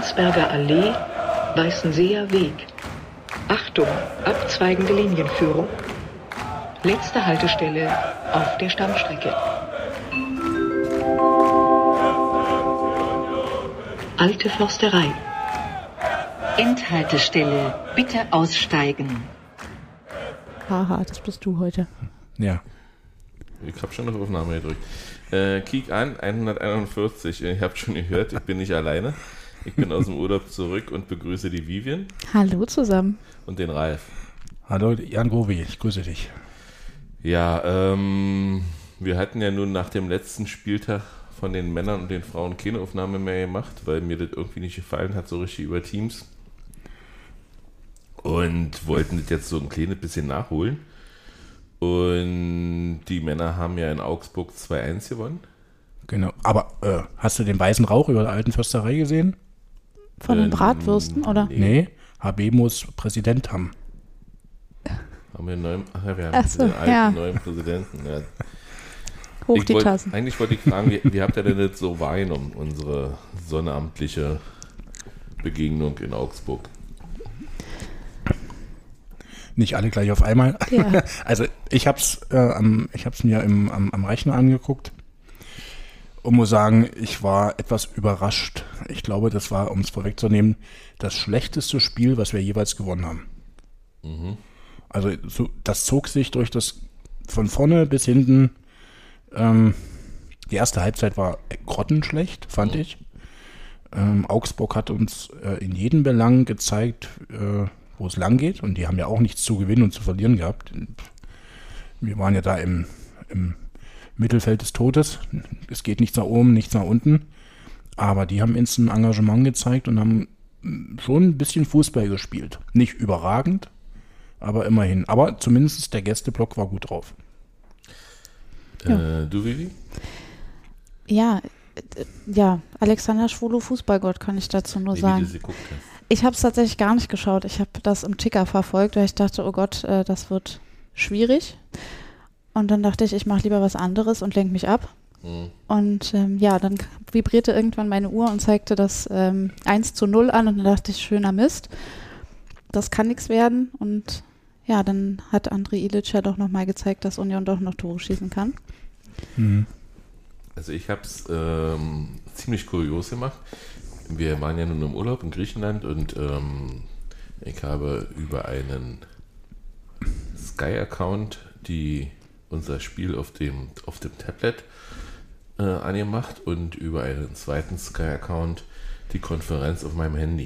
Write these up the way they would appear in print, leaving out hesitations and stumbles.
Landsberger Allee, Weißenseer Weg. Achtung, abzweigende Linienführung. Letzte Haltestelle auf der Stammstrecke. Alte Försterei. Endhaltestelle, bitte aussteigen. Haha, das bist du heute. Ja. Ich habe schon auf Aufnahme gedrückt. Kiek an, 141. Ihr habt schon gehört, ich bin nicht alleine. Ich bin aus dem Urlaub zurück und begrüße die Vivian. Hallo zusammen. Und den Ralf. Hallo, Jan Grovi, ich grüße dich. Ja, wir hatten ja nun nach dem letzten Spieltag von den Männern und den Frauen keine Aufnahme mehr gemacht, weil mir das irgendwie nicht gefallen hat, so richtig über Teams. Und wollten das jetzt so ein kleines bisschen nachholen. Und die Männer haben ja in Augsburg 2-1 gewonnen. Genau, aber hast du den weißen Rauch über der alten Försterei gesehen? Von den Bratwürsten, oder? Nee, Habemos Präsident haben. Haben wir einen neuen, wir haben So, den alten ja. neuen Präsidenten. Ja. Hoch die Tassen. Eigentlich wollte ich fragen, wie habt ihr denn das so wahrgenommen, unsere sonnabendliche Begegnung in Augsburg? Nicht alle gleich auf einmal. Ja. Also ich hab's mir am Rechner angeguckt und muss sagen, ich war etwas überrascht. Ich glaube, das war, um es vorwegzunehmen, das schlechteste Spiel, was wir jeweils gewonnen haben. Mhm. Also das zog sich durch das von vorne bis hinten. Die erste Halbzeit war grottenschlecht, fand ich. Augsburg hat uns in jedem Belang gezeigt, wo es lang geht. Und die haben ja auch nichts zu gewinnen und zu verlieren gehabt. Wir waren ja da im Mittelfeld des Todes. Es geht nichts nach oben, nichts nach unten. Aber die haben instant Engagement gezeigt und haben schon ein bisschen Fußball gespielt. Nicht überragend, aber immerhin. Aber zumindest der Gästeblock war gut drauf. Ja. Du, Vivi? Ja, Alexander Schwolo, Fußballgott, kann ich dazu nur Wie sagen. du sie guckt hast. Ich habe es tatsächlich gar nicht geschaut. Ich habe das im Ticker verfolgt, weil ich dachte, oh Gott, das wird schwierig. Und dann dachte ich mache lieber was anderes und lenke mich ab. Mhm. Und dann vibrierte irgendwann meine Uhr und zeigte das 1:0 an und dann dachte ich, schöner Mist. Das kann nichts werden. Und ja, dann hat André Ilic ja doch nochmal gezeigt, dass Union doch noch Tore schießen kann. Mhm. Also ich habe es ziemlich kurios gemacht. Wir waren ja nun im Urlaub in Griechenland und ich habe über einen Sky-Account unser Spiel auf dem Tablet angemacht und über einen zweiten Sky-Account die Konferenz auf meinem Handy.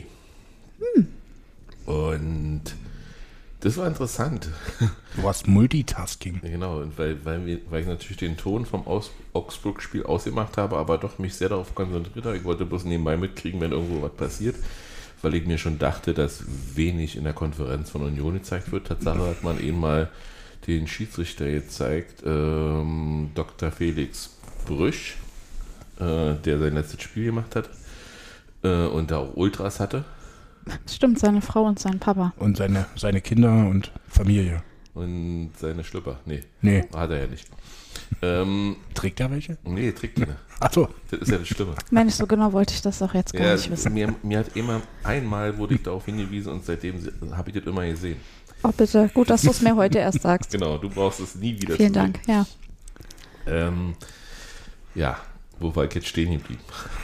Und das war interessant. Du warst Multitasking. Genau, und weil ich natürlich den Ton vom Augsburg-Spiel ausgemacht habe, aber doch mich sehr darauf konzentriert habe. Ich wollte bloß nebenbei mitkriegen, wenn irgendwo was passiert, weil ich mir schon dachte, dass wenig in der Konferenz von Union gezeigt wird. Tatsache hat man eben mal den Schiedsrichter gezeigt, Dr. Felix Brüsch, der sein letztes Spiel gemacht hat und da auch Ultras hatte. Stimmt, seine Frau und sein Papa. Und seine Kinder und Familie. Und seine Schlüpper. Nee. Hat er ja nicht. Trägt er welche? Nee, trägt keine. Ach so. Das ist ja das Schlimme. Mensch, so genau wollte ich das auch jetzt gar Ja, nicht wissen. mir hat einmal wurde ich darauf hingewiesen und seitdem habe ich das immer gesehen. Oh bitte, gut, dass du es mir heute erst sagst. Genau, du brauchst es nie wieder Vielen zu Dank, ja. sehen. Ja, wo war ich jetzt stehen geblieben?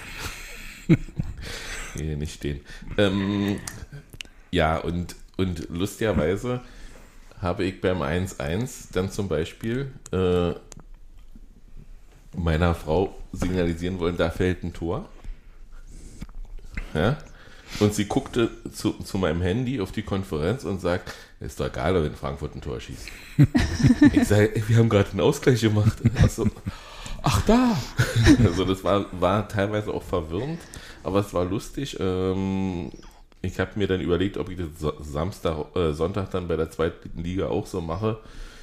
Nee, nicht stehen. Ja, und lustigerweise habe ich beim 1:1 dann zum Beispiel meiner Frau signalisieren wollen, da fällt ein Tor. Ja? Und sie guckte zu meinem Handy auf die Konferenz und sagt, ist doch egal, wenn Frankfurt ein Tor schießt. Ich sage, wir haben gerade einen Ausgleich gemacht. Also, ach da! Also das war teilweise auch verwirrend, aber es war lustig. Ich habe mir dann überlegt, ob ich das Sonntag dann bei der zweiten Liga auch so mache.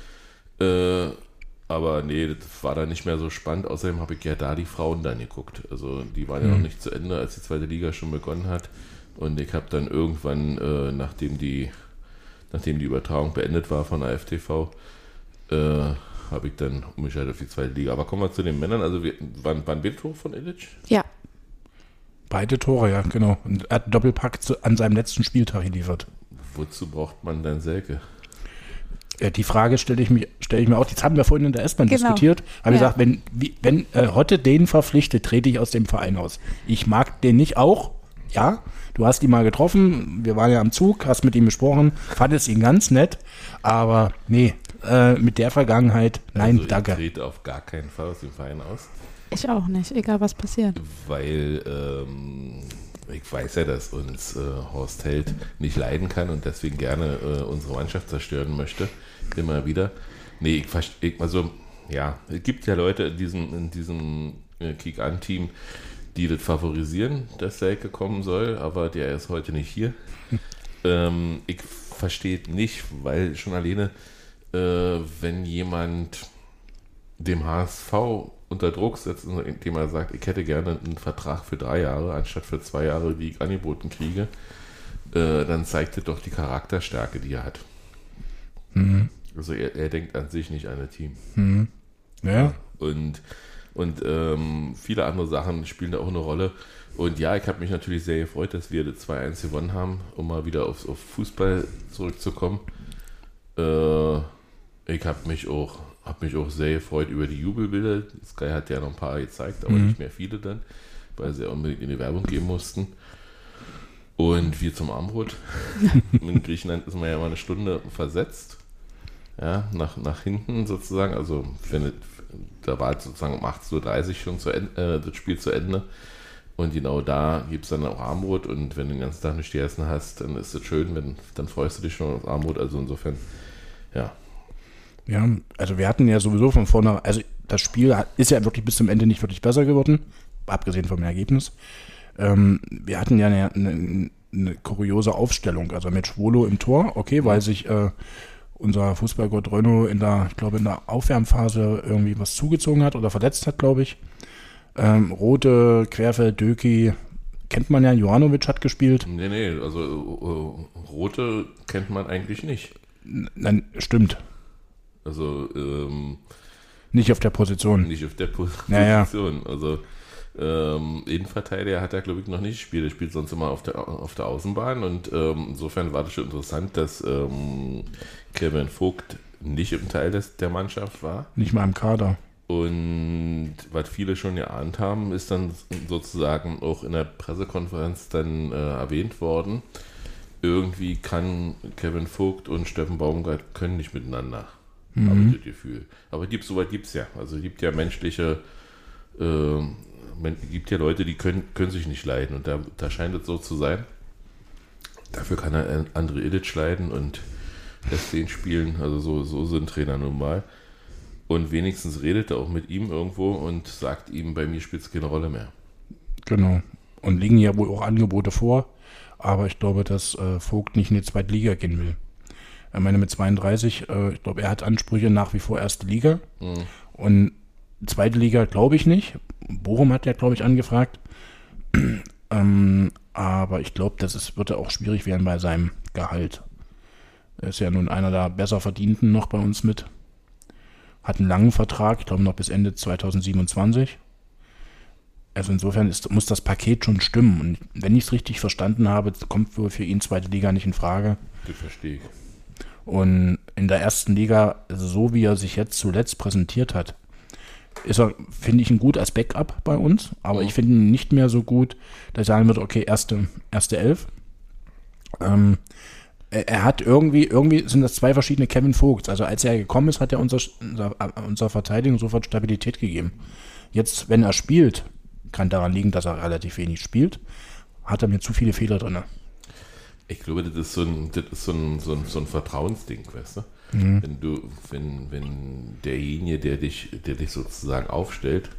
Aber nee, das war dann nicht mehr so spannend. Außerdem habe ich ja da die Frauen dann geguckt. Also die waren ja noch nicht zu Ende, als die zweite Liga schon begonnen hat. Und ich habe dann irgendwann, nachdem die Übertragung beendet war von AFTV, habe ich dann umgeschaltet auf die zweite Liga. Aber kommen wir zu den Männern. Also waren wir Tore von Ilic? Ja. Beide Tore, ja, genau. Und er hat einen Doppelpack an seinem letzten Spieltag geliefert. Wozu braucht man dann Selke? Die Frage stelle ich mir auch, das haben wir vorhin in der S-Bahn diskutiert, habe gesagt, wenn Hotte den verpflichtet, trete ich aus dem Verein aus. Ich mag den nicht auch, ja, du hast ihn mal getroffen, wir waren ja am Zug, hast mit ihm gesprochen, fandest ihn ganz nett, aber nee, mit der Vergangenheit, nein, also danke. Ich trete auf gar keinen Fall aus dem Verein aus. Ich auch nicht, egal was passiert. Weil ich weiß ja, dass uns Horst Held nicht leiden kann und deswegen gerne unsere Mannschaft zerstören möchte. Immer wieder. Nee, es gibt ja Leute in diesem Kick-An-Team, die das favorisieren, dass Selke kommen soll, aber der ist heute nicht hier. Ich verstehe nicht, weil schon alleine, wenn jemand dem HSV unter Druck setzt, indem er sagt, ich hätte gerne einen Vertrag für 3 Jahre, anstatt für 2 Jahre, wie ich angeboten kriege, dann zeigt er doch die Charakterstärke, die er hat. Mhm. Also er denkt an sich nicht an das Team. Mhm. Ja. Und viele andere Sachen spielen da auch eine Rolle. Und ja, ich habe mich natürlich sehr gefreut, dass wir das 2-1 gewonnen haben, um mal wieder auf Fußball zurückzukommen. Ich habe mich auch sehr gefreut über die Jubelbilder. Sky hat ja noch ein paar gezeigt, aber nicht mehr viele dann, weil sie unbedingt in die Werbung gehen mussten. Und wir zum Armbrot. In Griechenland ist man ja mal eine Stunde versetzt. Ja, nach hinten sozusagen. Also da war sozusagen um 18.30 Uhr schon das Spiel zu Ende. Und genau da gibt es dann auch Armbrot. Und wenn du den ganzen Tag nicht gegessen hast, dann ist es schön, dann freust du dich schon auf Armbrot. Also insofern, ja. Ja, also wir hatten ja sowieso von vorne, also das Spiel ist ja wirklich bis zum Ende nicht wirklich besser geworden, abgesehen vom Ergebnis. Wir hatten ja eine kuriose Aufstellung, also mit Schwolo im Tor, okay, weil sich unser Fußballgott Renault in der Aufwärmphase irgendwie was zugezogen hat oder verletzt hat, glaube ich. Rote, Querfeld, Döki, kennt man ja, Jovanovic hat gespielt. Nee, also Rote kennt man eigentlich nicht. Nein, stimmt. Also nicht auf der Position. Nicht auf der Position. Ja. Also Innenverteidiger hat er, glaube ich, noch nicht gespielt. Er spielt sonst immer auf der Außenbahn und insofern war das schon interessant, dass Kevin Vogt nicht im Teil der Mannschaft war. Nicht mal im Kader. Und was viele schon geahnt haben, ist dann sozusagen auch in der Pressekonferenz dann erwähnt worden. Irgendwie kann Kevin Vogt und Steffen Baumgart können nicht miteinander. Habe ich das Gefühl. Aber soweit gibt es ja. Also es gibt ja gibt ja Leute, die können sich nicht leiden. Und da scheint es so zu sein. Dafür kann er André Ilic leiden und lässt den spielen. Also so sind Trainer nun mal. Und wenigstens redet er auch mit ihm irgendwo und sagt ihm, bei mir spielt es keine Rolle mehr. Genau. Und liegen ja wohl auch Angebote vor. Aber ich glaube, dass Vogt nicht in die zweite Liga gehen will. Ich meine, mit 32, ich glaube, er hat Ansprüche nach wie vor erste Liga. Mhm. Und zweite Liga glaube ich nicht. Bochum hat ja, glaube ich, angefragt. Aber ich glaube, wird auch schwierig werden bei seinem Gehalt. Er ist ja nun einer der besser Verdienten noch bei uns mit. Hat einen langen Vertrag, ich glaube noch bis Ende 2027. Also insofern muss das Paket schon stimmen. Und wenn ich es richtig verstanden habe, kommt wohl für ihn zweite Liga nicht in Frage. Das verstehe ich. Und in der ersten Liga, also so wie er sich jetzt zuletzt präsentiert hat, ist er, finde ich, ein gut als Backup bei uns. Aber ich finde ihn nicht mehr so gut, dass ich sagen würde, okay, erste Elf. Er hat irgendwie sind das zwei verschiedene Kevin Vogts. Also als er gekommen ist, hat er unserer Verteidigung sofort Stabilität gegeben. Jetzt, wenn er spielt, kann daran liegen, dass er relativ wenig spielt, hat er mir zu viele Fehler drin. Ich glaube, das ist so ein Vertrauensding, weißt du? Mhm. Wenn derjenige, der dich sozusagen aufstellt,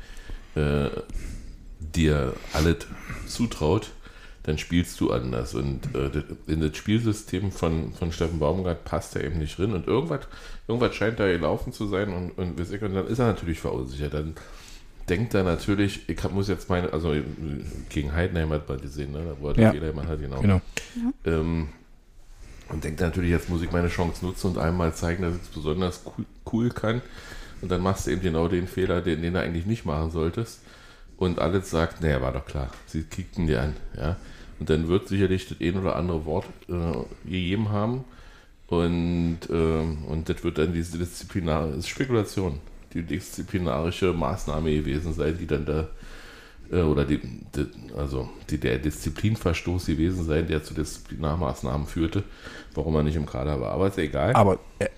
dir alles zutraut, dann spielst du anders. Und in das Spielsystem von Steffen Baumgart passt er eben nicht drin. Und irgendwas scheint da gelaufen zu sein. Und dann ist er natürlich verunsichert. Dann denkt er natürlich, muss jetzt also gegen Heidenheim hat man gesehen, ne? Da wurde der Fehler gemacht hat, genau. Ja. Und denkt natürlich, jetzt muss ich meine Chance nutzen und einmal zeigen, dass ich es besonders cool kann. Und dann machst du eben genau den Fehler, den du eigentlich nicht machen solltest. Und alles sagt, naja, war doch klar, sie kickten die an. Ja? Und dann wird sicherlich das ein oder andere Wort gegeben haben. Und das wird dann diese Spekulation, die disziplinarische Maßnahme gewesen sein, die dann da, oder der Disziplinverstoß gewesen sein, der zu Disziplinarmaßnahmen führte, warum er nicht im Kader war. Aber ist ja egal. Aber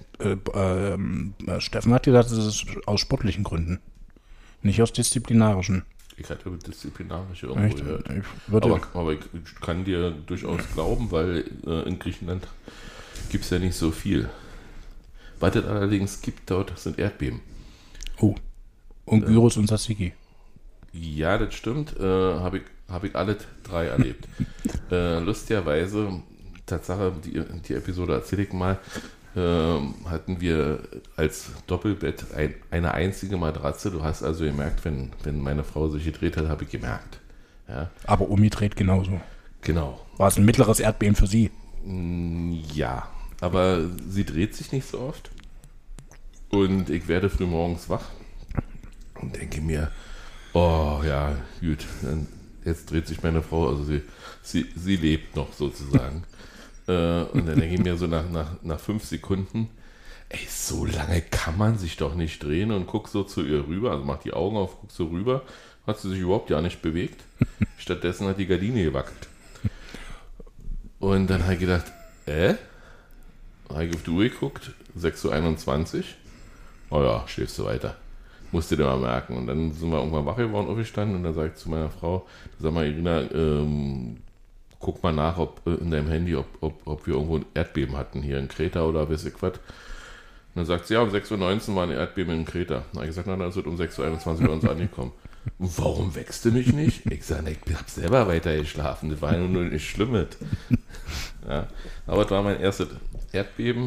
Steffen hat gesagt, das ist aus sportlichen Gründen, nicht aus disziplinarischen. Ich hatte disziplinarische irgendwo gehört. Aber ich kann dir durchaus glauben, weil in Griechenland gibt es ja nicht so viel. Was es allerdings gibt dort, sind Erdbeben. Oh, und Gyros und Tsatsiki. Ja, das stimmt. Hab ich alle 3 erlebt. Lustigerweise, Tatsache, die Episode erzähle ich mal, hatten wir als Doppelbett eine einzige Matratze. Du hast also gemerkt, wenn meine Frau sich gedreht hat, habe ich gemerkt. Ja. Aber Omi dreht genauso. Genau. War es ein mittleres Erdbeben für sie? Ja, aber sie dreht sich nicht so oft. Und ich werde früh morgens wach und denke mir, oh ja, gut, jetzt dreht sich meine Frau, also sie lebt noch sozusagen. Und dann denke ich mir so nach 5 Sekunden, ey, so lange kann man sich doch nicht drehen, und guck so zu ihr rüber, also mach die Augen auf, guck so rüber, hat sie sich überhaupt ja nicht bewegt. Stattdessen hat die Gardine gewackelt. Und dann habe ich gedacht, habe ich auf die Uhr geguckt, 6:21 Uhr. Oh ja, schläfst du weiter. Musst du dir mal merken. Und dann sind wir irgendwann wach geworden, aufgestanden, und dann sage ich zu meiner Frau, sag mal, Irina, guck mal nach, ob in deinem Handy, ob wir irgendwo ein Erdbeben hatten, hier in Kreta oder weiß ich was. Und dann sagt sie, ja, um 6:19 Uhr war ein Erdbeben in Kreta. Dann habe ich gesagt, na, dann ist es um 6:21 Uhr bei uns angekommen. Warum wächst du mich nicht? Ich sage, ich habe selber weiter geschlafen, das war ja nur nicht schlimm. Ja, aber das war mein erstes Erdbeben.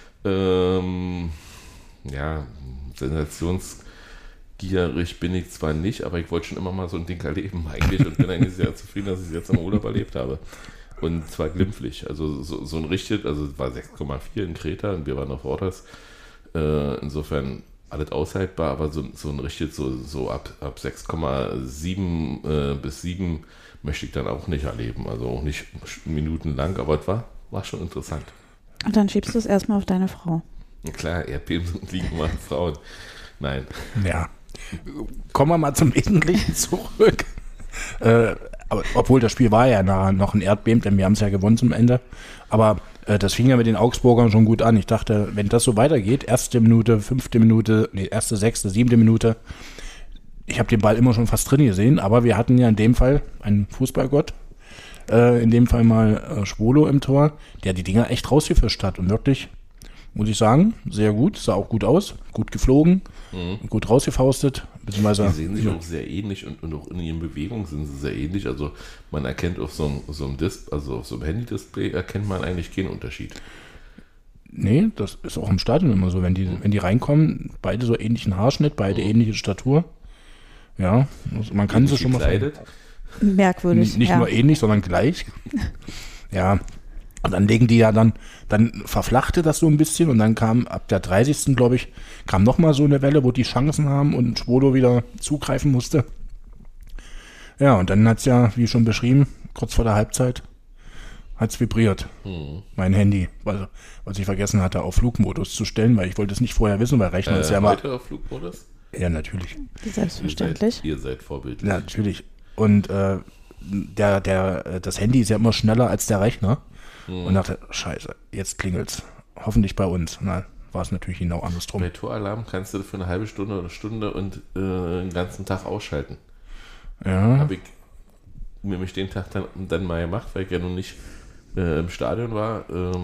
Ja, sensationsgierig bin ich zwar nicht, aber ich wollte schon immer mal so ein Ding erleben eigentlich, und bin eigentlich sehr zufrieden, dass ich es jetzt im Urlaub erlebt habe. Und zwar glimpflich. Also so ein richtig, also es war 6,4 in Kreta und wir waren auf Rhodos. Insofern alles aushaltbar, aber so ein richtig so ab 6,7 bis 7 möchte ich dann auch nicht erleben. Also auch nicht minutenlang, aber es war schon interessant. Und dann schiebst du es erstmal auf deine Frau. Klar, Erdbeben liegen mal Frauen. Nein. Ja. Kommen wir mal zum Wesentlichen zurück. Aber, obwohl das Spiel war ja nachher noch ein Erdbeben, denn wir haben es ja gewonnen zum Ende. Aber das fing ja mit den Augsburgern schon gut an. Ich dachte, wenn das so weitergeht, erste Minute, 5. Minute, erste, 6., 7. Minute, ich habe den Ball immer schon fast drin gesehen, aber wir hatten ja in dem Fall einen Fußballgott, in dem Fall mal Schwolo im Tor, der die Dinger echt rausgefischt hat, und wirklich, muss ich sagen, sehr gut, sah auch gut aus, gut geflogen, gut rausgefaustet. Beziehungsweise, die sehen sich auch sehr ähnlich, und auch in ihren Bewegungen sind sie sehr ähnlich. Also man erkennt auf so einem Handy-Display erkennt man eigentlich keinen Unterschied. Nee, das ist auch im Stadion immer so, wenn die reinkommen, beide so ähnlichen Haarschnitt, beide ähnliche Statur. Ja, also man kann sie schon mal merkwürdig. Nicht nur ähnlich, sondern gleich. Ja. Und dann legen die ja dann verflachte das so ein bisschen, und dann kam ab der 30. glaube ich, kam nochmal so eine Welle, wo die Chancen haben und Schwolo wieder zugreifen musste. Ja, und dann hat's ja, wie schon beschrieben, kurz vor der Halbzeit, hat's vibriert. Mein Handy, was ich vergessen hatte, auf Flugmodus zu stellen, weil ich wollte es nicht vorher wissen, weil Rechner ist ja mal... Heute auf Flugmodus? Ja, natürlich. Selbstverständlich. Ihr seid vorbildlich. Ja, natürlich. Und das Handy ist ja immer schneller als der Rechner. Und dachte, scheiße, jetzt klingelt's. Hoffentlich bei uns. Na, war es natürlich genau andersrum. Bei Toralarm kannst du für eine halbe Stunde oder Stunde und den ganzen Tag ausschalten. Ja. Habe ich nämlich den Tag dann mal gemacht, weil ich ja noch nicht im Stadion war.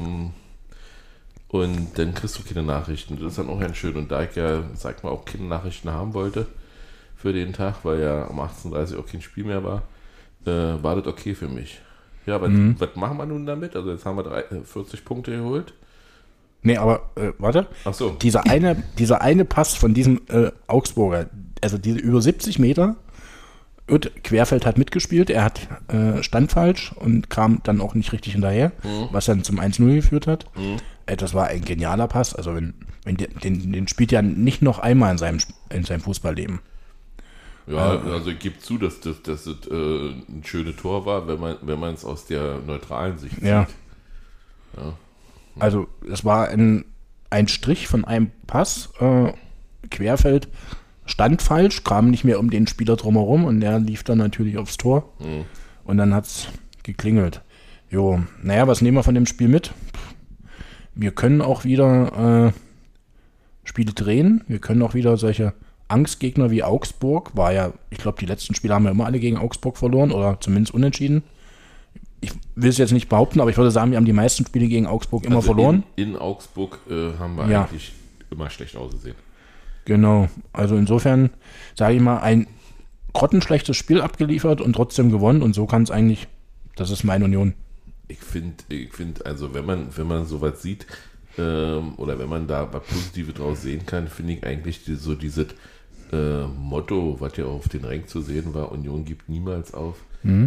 Und dann kriegst du keine Nachrichten. Das ist dann auch ganz schön. Und da ich ja, sag mal, auch keine Nachrichten haben wollte für den Tag, weil ja um 18:30 Uhr auch kein Spiel mehr war, war das okay für mich. Ja, aber was machen wir nun damit? Also jetzt haben wir 40 Punkte geholt. Nee, aber warte. Ach so. Dieser eine Pass von diesem Augsburger, also diese über 70 Meter, Querfeld hat mitgespielt, er hat stand falsch und kam dann auch nicht richtig hinterher, was dann zum 1:0 geführt hat. Das war ein genialer Pass. Also wenn den spielt ja nicht noch einmal in seinem Fußballleben. Ja, also ich gebe zu, dass das ein schönes Tor war, wenn man es aus der neutralen Sicht sieht. Ja. Ja. Also es war ein Strich von einem Pass, Querfeld, stand falsch, kam nicht mehr um den Spieler drumherum und der lief dann natürlich aufs Tor. Und dann hat es geklingelt. Jo, naja, was nehmen wir von dem Spiel mit? Wir können auch wieder Spiele drehen. Wir können auch wieder solche Angstgegner wie Augsburg, war ja, ich glaube, die letzten Spiele haben wir immer alle gegen Augsburg verloren oder zumindest unentschieden. Ich will es jetzt nicht behaupten, aber ich würde sagen, wir haben die meisten Spiele gegen Augsburg immer verloren. In Augsburg haben wir eigentlich immer schlecht ausgesehen. Genau, also insofern, sage ich mal, ein grottenschlechtes Spiel abgeliefert und trotzdem gewonnen und so kann es eigentlich, das ist meine Union. Ich finde, also wenn man sowas sieht, oder wenn man da was Positives draus sehen kann, finde ich eigentlich dieses Motto, was ja auf den Rängen zu sehen war, Union gibt niemals auf,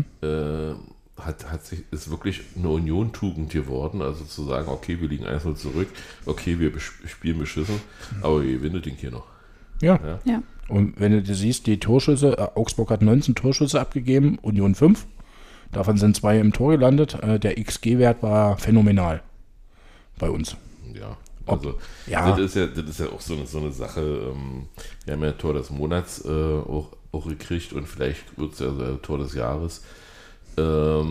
ist wirklich eine Union-Tugend geworden, also zu sagen, okay, wir liegen 1-0 zurück, okay, wir spielen beschissen, aber wir gewinnen das Ding hier noch. Ja. Ja. Und wenn du siehst, die Torschüsse, Augsburg hat 19 Torschüsse abgegeben, Union 5, davon sind 2 im Tor gelandet, der XG-Wert war phänomenal bei uns. Ja, also das ist ja auch so eine Sache, wir haben ja Tor des Monats auch gekriegt und vielleicht wird es ja Tor des Jahres, weil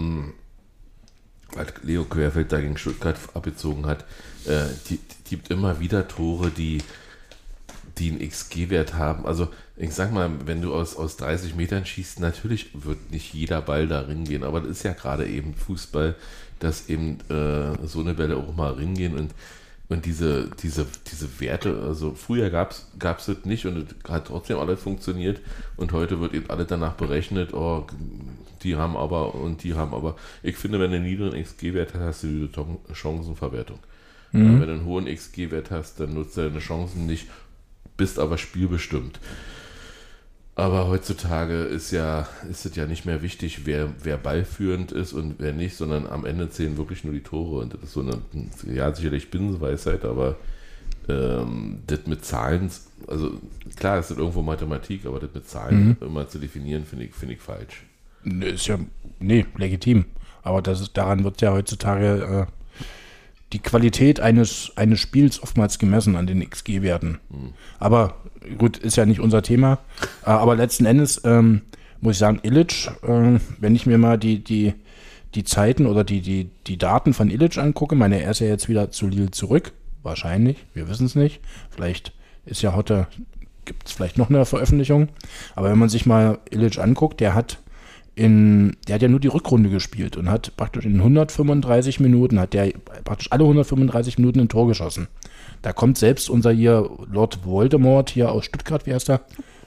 Leo Querfeld da gegen Stuttgart abgezogen hat, die gibt immer wieder Tore, die einen XG-Wert haben. Also ich sag mal, wenn du aus 30 Metern schießt, natürlich wird nicht jeder Ball da gehen, aber das ist ja gerade eben Fußball, dass eben so eine Bälle auch mal gehen und diese Werte, also früher gab's das nicht und es hat trotzdem alles funktioniert und heute wird eben alles danach berechnet, oh, die haben aber. Ich finde, wenn du einen niedrigen XG-Wert hast, hast du die Chancenverwertung. Ja, wenn du einen hohen XG-Wert hast, dann nutzt du deine Chancen nicht, bist aber spielbestimmt. Aber heutzutage ist es ja nicht mehr wichtig, wer ballführend ist und wer nicht, sondern am Ende zählen wirklich nur die Tore. Und das ist so eine, ja, sicherlich Binsenweisheit, aber das mit Zahlen, also klar, es ist irgendwo Mathematik, aber das mit Zahlen immer zu definieren, finde ich falsch. Ist ja, legitim. Aber daran wird ja heutzutage die Qualität eines Spiels oftmals gemessen an den XG-Werten. Aber gut, ist ja nicht unser Thema. Aber letzten Endes muss ich sagen, Ilic, wenn ich mir mal die Zeiten oder die Daten von Ilic angucke, er ist ja jetzt wieder zu Lille zurück. Wahrscheinlich, wir wissen es nicht. Vielleicht ist ja heute, gibt es vielleicht noch eine Veröffentlichung. Aber wenn man sich mal Ilic anguckt, der hat ja nur die Rückrunde gespielt und hat praktisch in 135 Minuten, hat der praktisch alle 135 Minuten ein Tor geschossen. Da kommt selbst unser hier Lord Voldemort hier aus Stuttgart, wie heißt der?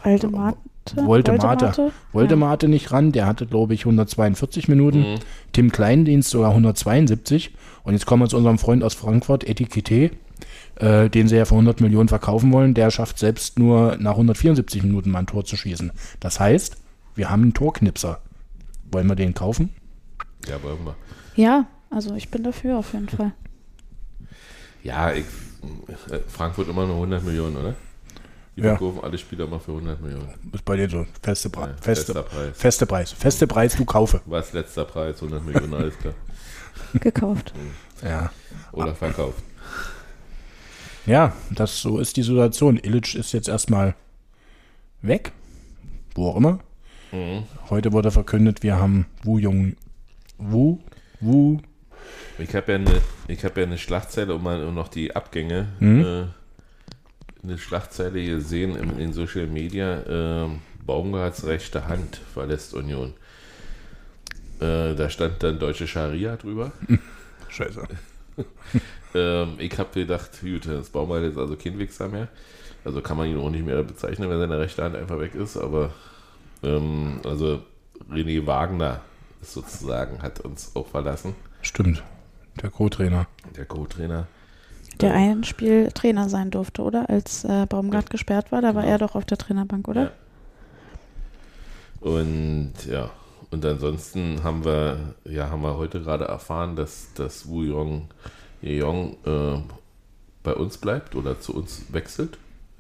Voldemarte nicht ran, der hatte, glaube ich, 142 Minuten. Tim Kleindienst sogar 172. Und jetzt kommen wir zu unserem Freund aus Frankfurt, Etikette, den sie ja für 100 Millionen verkaufen wollen. Der schafft selbst nur nach 174 Minuten mal ein Tor zu schießen. Das heißt, wir haben einen Torknipser. Wollen wir den kaufen? Ja, wollen wir. Ja, also ich bin dafür auf jeden Fall. Ja, Frankfurt immer nur 100 Millionen, oder? Die verkaufen alle Spieler mal für 100 Millionen. Ist bei dir so fester Preis. Fester Preis, du kaufe. Was letzter Preis? 100 Millionen, alles klar. Gekauft. Ja. Oder verkauft. Ja, so ist die Situation. Ilic ist jetzt erstmal weg. Wo auch immer. Heute wurde verkündet, wir haben Wu. Ich habe ja eine Schlagzeile, um noch die Abgänge, eine Schlagzeile gesehen in Social Media, Baumgarts rechte Hand verlässt Union. Da stand dann deutsche Scharia drüber. Scheiße. Ich habe gedacht, gut, das Baumgart ist also kein Wichser mehr. Also kann man ihn auch nicht mehr bezeichnen, wenn seine rechte Hand einfach weg ist, aber also René Wagner ist sozusagen, hat uns auch verlassen. Stimmt, der Co-Trainer. Der ein Spiel Trainer sein durfte, oder? Als Baumgart gesperrt war, da war er doch auf der Trainerbank, oder? Ja. Und ansonsten haben wir heute gerade erfahren, dass Wu Yong bei uns bleibt oder zu uns wechselt.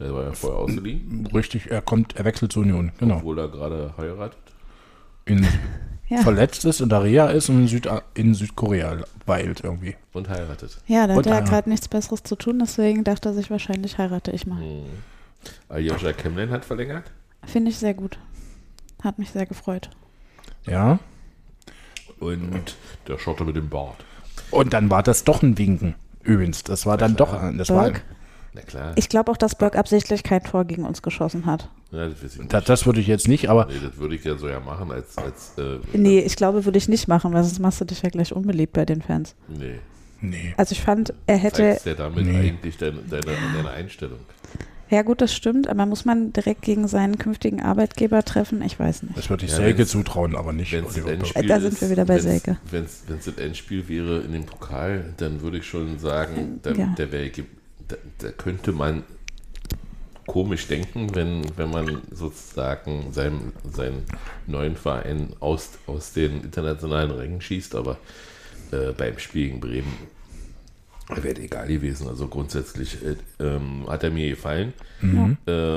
Er war ja vorher ausgeliehen. Richtig, er wechselt zur Union, genau. Obwohl er gerade heiratet. Verletzt ist, in der Reha ist und in Südkorea weilt irgendwie. Und heiratet. Ja, da hat er Und, gerade nichts Besseres zu tun, deswegen dachte er sich wahrscheinlich, heirate ich mal. Aljoscha Kemlin hat verlängert. Finde ich sehr gut. Hat mich sehr gefreut. Ja. Und der Schotte mit dem Bart. Und dann war das doch ein Winken. Übrigens, das war dann doch, Burke? Na klar. Ich glaube auch, dass Burke absichtlich kein Tor gegen uns geschossen hat. Ja, das weiß ich nicht. Das würde ich jetzt nicht, aber Nee, das würde ich ja so ja machen, als Nee, ich glaube, würde ich nicht machen, weil sonst machst du dich ja gleich unbeliebt bei den Fans. nee. Also ich fand, er hätte... zeigst ja damit eigentlich deine Einstellung. Ja gut, das stimmt, aber muss man direkt gegen seinen künftigen Arbeitgeber treffen? Ich weiß nicht. Das würde ich Ja, Selke wenn's- zutrauen, aber nicht. Wenn's Oliver ein Burke. Endspiel Da sind wir wieder bei Selke. Wenn es das Endspiel wäre in dem Pokal, dann würde ich schon sagen, da könnte man komisch denken, wenn man sozusagen seinen neuen Verein aus den internationalen Rängen schießt, aber beim Spiel gegen Bremen wäre egal gewesen. Also grundsätzlich hat er mir gefallen. Mhm.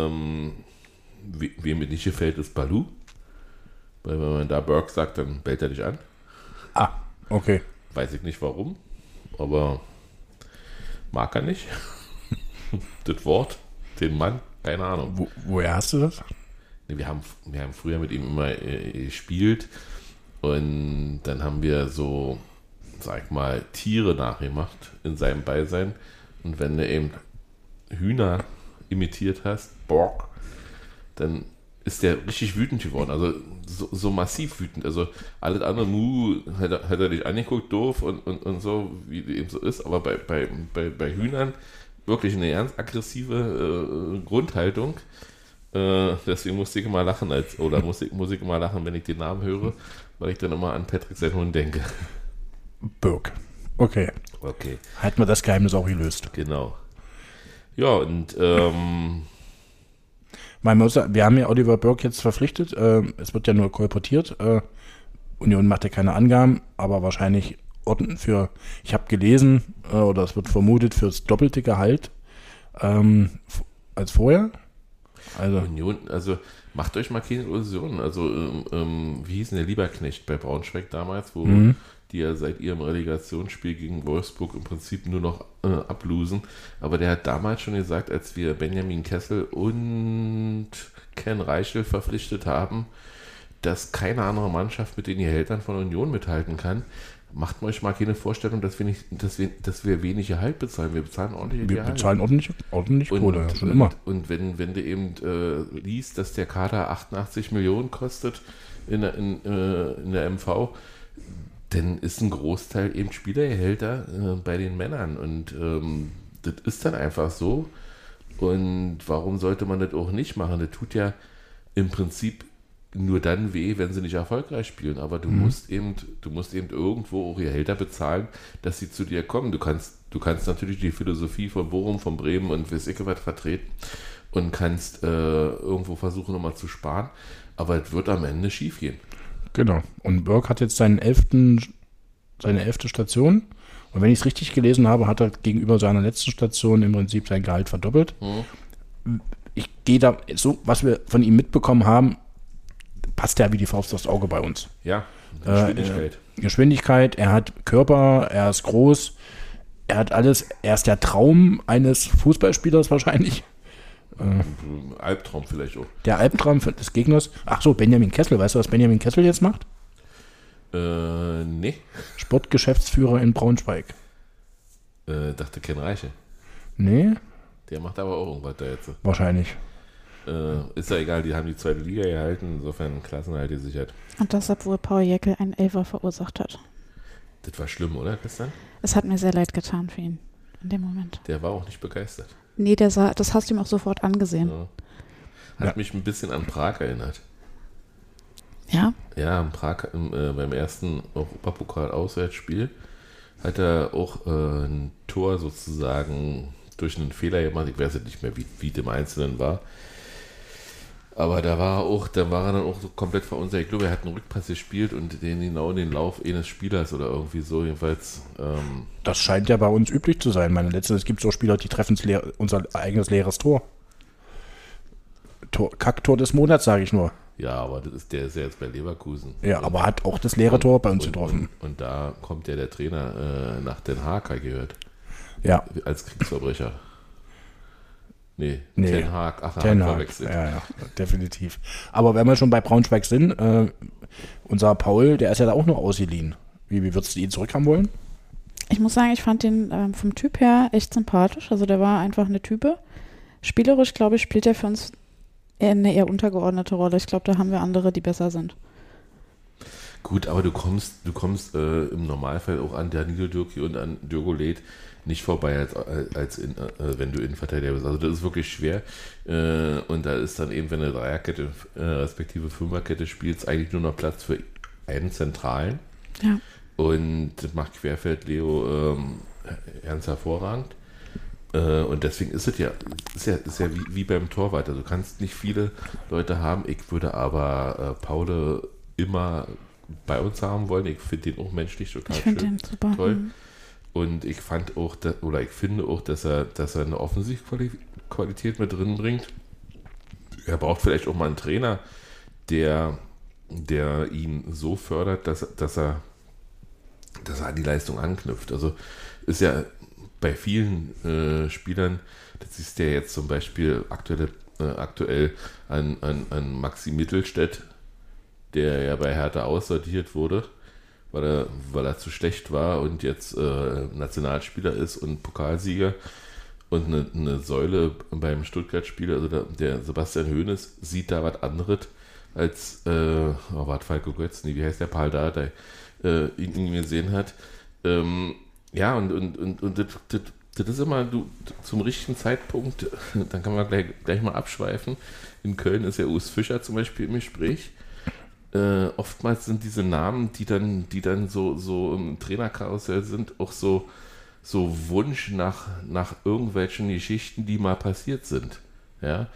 Wem mir nicht gefällt, ist Balou. Weil wenn man da Burke sagt, dann bellt er dich an. Ah, okay. Weiß ich nicht warum, aber mag er nicht. Das Wort, den Mann, keine Ahnung. Woher hast du das? Nee, wir haben früher mit ihm immer gespielt und dann haben wir so, sag ich mal, Tiere nachgemacht in seinem Beisein. Und wenn du eben Hühner imitiert hast, Borg, dann ist der richtig wütend geworden. Also so massiv wütend. Also alles andere, hat er dich angeguckt, doof und so, wie eben so ist. Aber bei Hühnern wirklich eine ganz aggressive Grundhaltung. Deswegen musste ich immer lachen, muss ich immer lachen, wenn ich den Namen höre, weil ich dann immer an Patrick seinen Hund denke. Burke. Okay. Hat man das Geheimnis auch gelöst. Genau. Ja, und Man muss sagen, wir haben ja Oliver Burke jetzt verpflichtet. Es wird ja nur kolportiert. Union macht ja keine Angaben, aber wahrscheinlich ich habe gelesen, oder es wird vermutet, fürs doppelte Gehalt als vorher. Also Union, also macht euch mal keine Illusionen. Also, wie hieß denn der Lieberknecht bei Braunschweig damals, wo die ja seit ihrem Relegationsspiel gegen Wolfsburg im Prinzip nur noch ablosen. Aber der hat damals schon gesagt, als wir Benjamin Kessel und Ken Reichel verpflichtet haben, dass keine andere Mannschaft mit den Gehältern von Union mithalten kann. Macht euch mal keine Vorstellung, dass wir wenig Gehalt bezahlen. Wir bezahlen ordentlich wir Gehalt. bezahlen ordentlich Kohle, schon immer. Und wenn du eben liest, dass der Kader 88 Millionen kostet in der MV, dann ist ein Großteil eben Spielergehälter bei den Männern. Und das ist dann einfach so. Und warum sollte man das auch nicht machen? Das tut ja im Prinzip nur dann weh, wenn sie nicht erfolgreich spielen. Aber du musst eben irgendwo auch Gehälter bezahlen, dass sie zu dir kommen. Du kannst natürlich die Philosophie von Bochum, von Bremen und weiß ich was vertreten und kannst irgendwo versuchen, nochmal zu sparen. Aber es wird am Ende schief gehen. Genau. Und Burke hat jetzt seine 11. Station. Und wenn ich es richtig gelesen habe, hat er gegenüber seiner letzten Station im Prinzip sein Gehalt verdoppelt. Ich gehe da, so was wir von ihm mitbekommen haben, passt ja wie die Faust aufs Auge bei uns. Ja, Geschwindigkeit, er hat Körper, er ist groß, er hat alles, er ist der Traum eines Fußballspielers wahrscheinlich. Albtraum vielleicht auch. Der Albtraum des Gegners. Ach so, Benjamin Kessel, weißt du, was Benjamin Kessel jetzt macht? Nee. Sportgeschäftsführer in Braunschweig. Dachte Ken Reiche. Nee, Der macht aber auch irgendwas da jetzt. wahrscheinlich. Ist ja egal, die haben die zweite Liga gehalten, insofern Klassenerhalt gesichert. Und das, obwohl Paul Jäckel einen Elfer verursacht hat. Das war schlimm, oder, Christian? Es hat mir sehr leid getan für ihn in dem Moment. Der war auch nicht begeistert. Nee, das hast du ihm auch sofort angesehen. Ja. Hat mich ein bisschen an Prag erinnert. Ja? Ja, in Prag beim ersten Europapokal-Auswärtsspiel hat er auch ein Tor sozusagen durch einen Fehler gemacht. Ich weiß jetzt nicht mehr, wie dem Einzelnen war. Aber da war er dann auch so komplett verunsichert. Ich glaube, er hat einen Rückpass gespielt und genau den Lauf eines Spielers oder irgendwie so. Jedenfalls. Das scheint ja bei uns üblich zu sein. Es gibt so Spieler, die treffen unser eigenes leeres Tor. Kacktor des Monats, sage ich nur. Ja, aber der ist ja jetzt bei Leverkusen. Ja, aber hat auch das leere Tor bei uns getroffen. Und da kommt ja der Trainer nach Den Haag, habe ich gehört. Ja. Als Kriegsverbrecher. Nee. Ten Hag. Ach, Ten Hag. Verwechselt. Ja, definitiv. Aber wenn wir schon bei Braunschweig sind, unser Paul, der ist ja da auch nur ausgeliehen. Wie würdest du ihn zurückhaben wollen? Ich muss sagen, ich fand den vom Typ her echt sympathisch. Also der war einfach eine Type. Spielerisch, glaube ich, spielt er für uns eine eher untergeordnete Rolle. Ich glaube, da haben wir andere, die besser sind. Gut, aber du kommst im Normalfall auch an Danilo Dürki und an Dürgolet nicht vorbei, wenn du Innenverteidiger bist. Also das ist wirklich schwer. Und da ist dann eben, wenn du Dreierkette respektive Fünferkette spielst, eigentlich nur noch Platz für einen Zentralen. Ja. Und das macht Querfeld Leo ganz hervorragend. Und deswegen ist es ja wie beim Torwart. Also du kannst nicht viele Leute haben. Ich würde aber Paul immer bei uns haben wollen. Ich finde den auch menschlich total schön. Ich finde den super. Toll. Und ich finde auch, dass er eine Offensivqualität mit drin bringt. Er braucht vielleicht auch mal einen Trainer, der ihn so fördert, dass er an die Leistung anknüpft. Also ist ja bei vielen Spielern, das ist ja jetzt zum Beispiel aktuell an Maxi Mittelstädt, der ja bei Hertha aussortiert wurde, weil er zu schlecht war und jetzt Nationalspieler ist und Pokalsieger und eine Säule beim Stuttgart-Spiel. Also der Sebastian Hoeneß sieht da was anderes als Falco Götz, wie heißt der Paul Dardai, ihn gesehen hat. Ja, und das ist immer zum richtigen Zeitpunkt, dann kann man gleich mal abschweifen. In Köln ist ja Urs Fischer zum Beispiel im Gespräch. Oftmals sind diese Namen, die dann so im Trainerkarussell sind, auch so Wunsch nach irgendwelchen Geschichten, die mal passiert sind. Ja?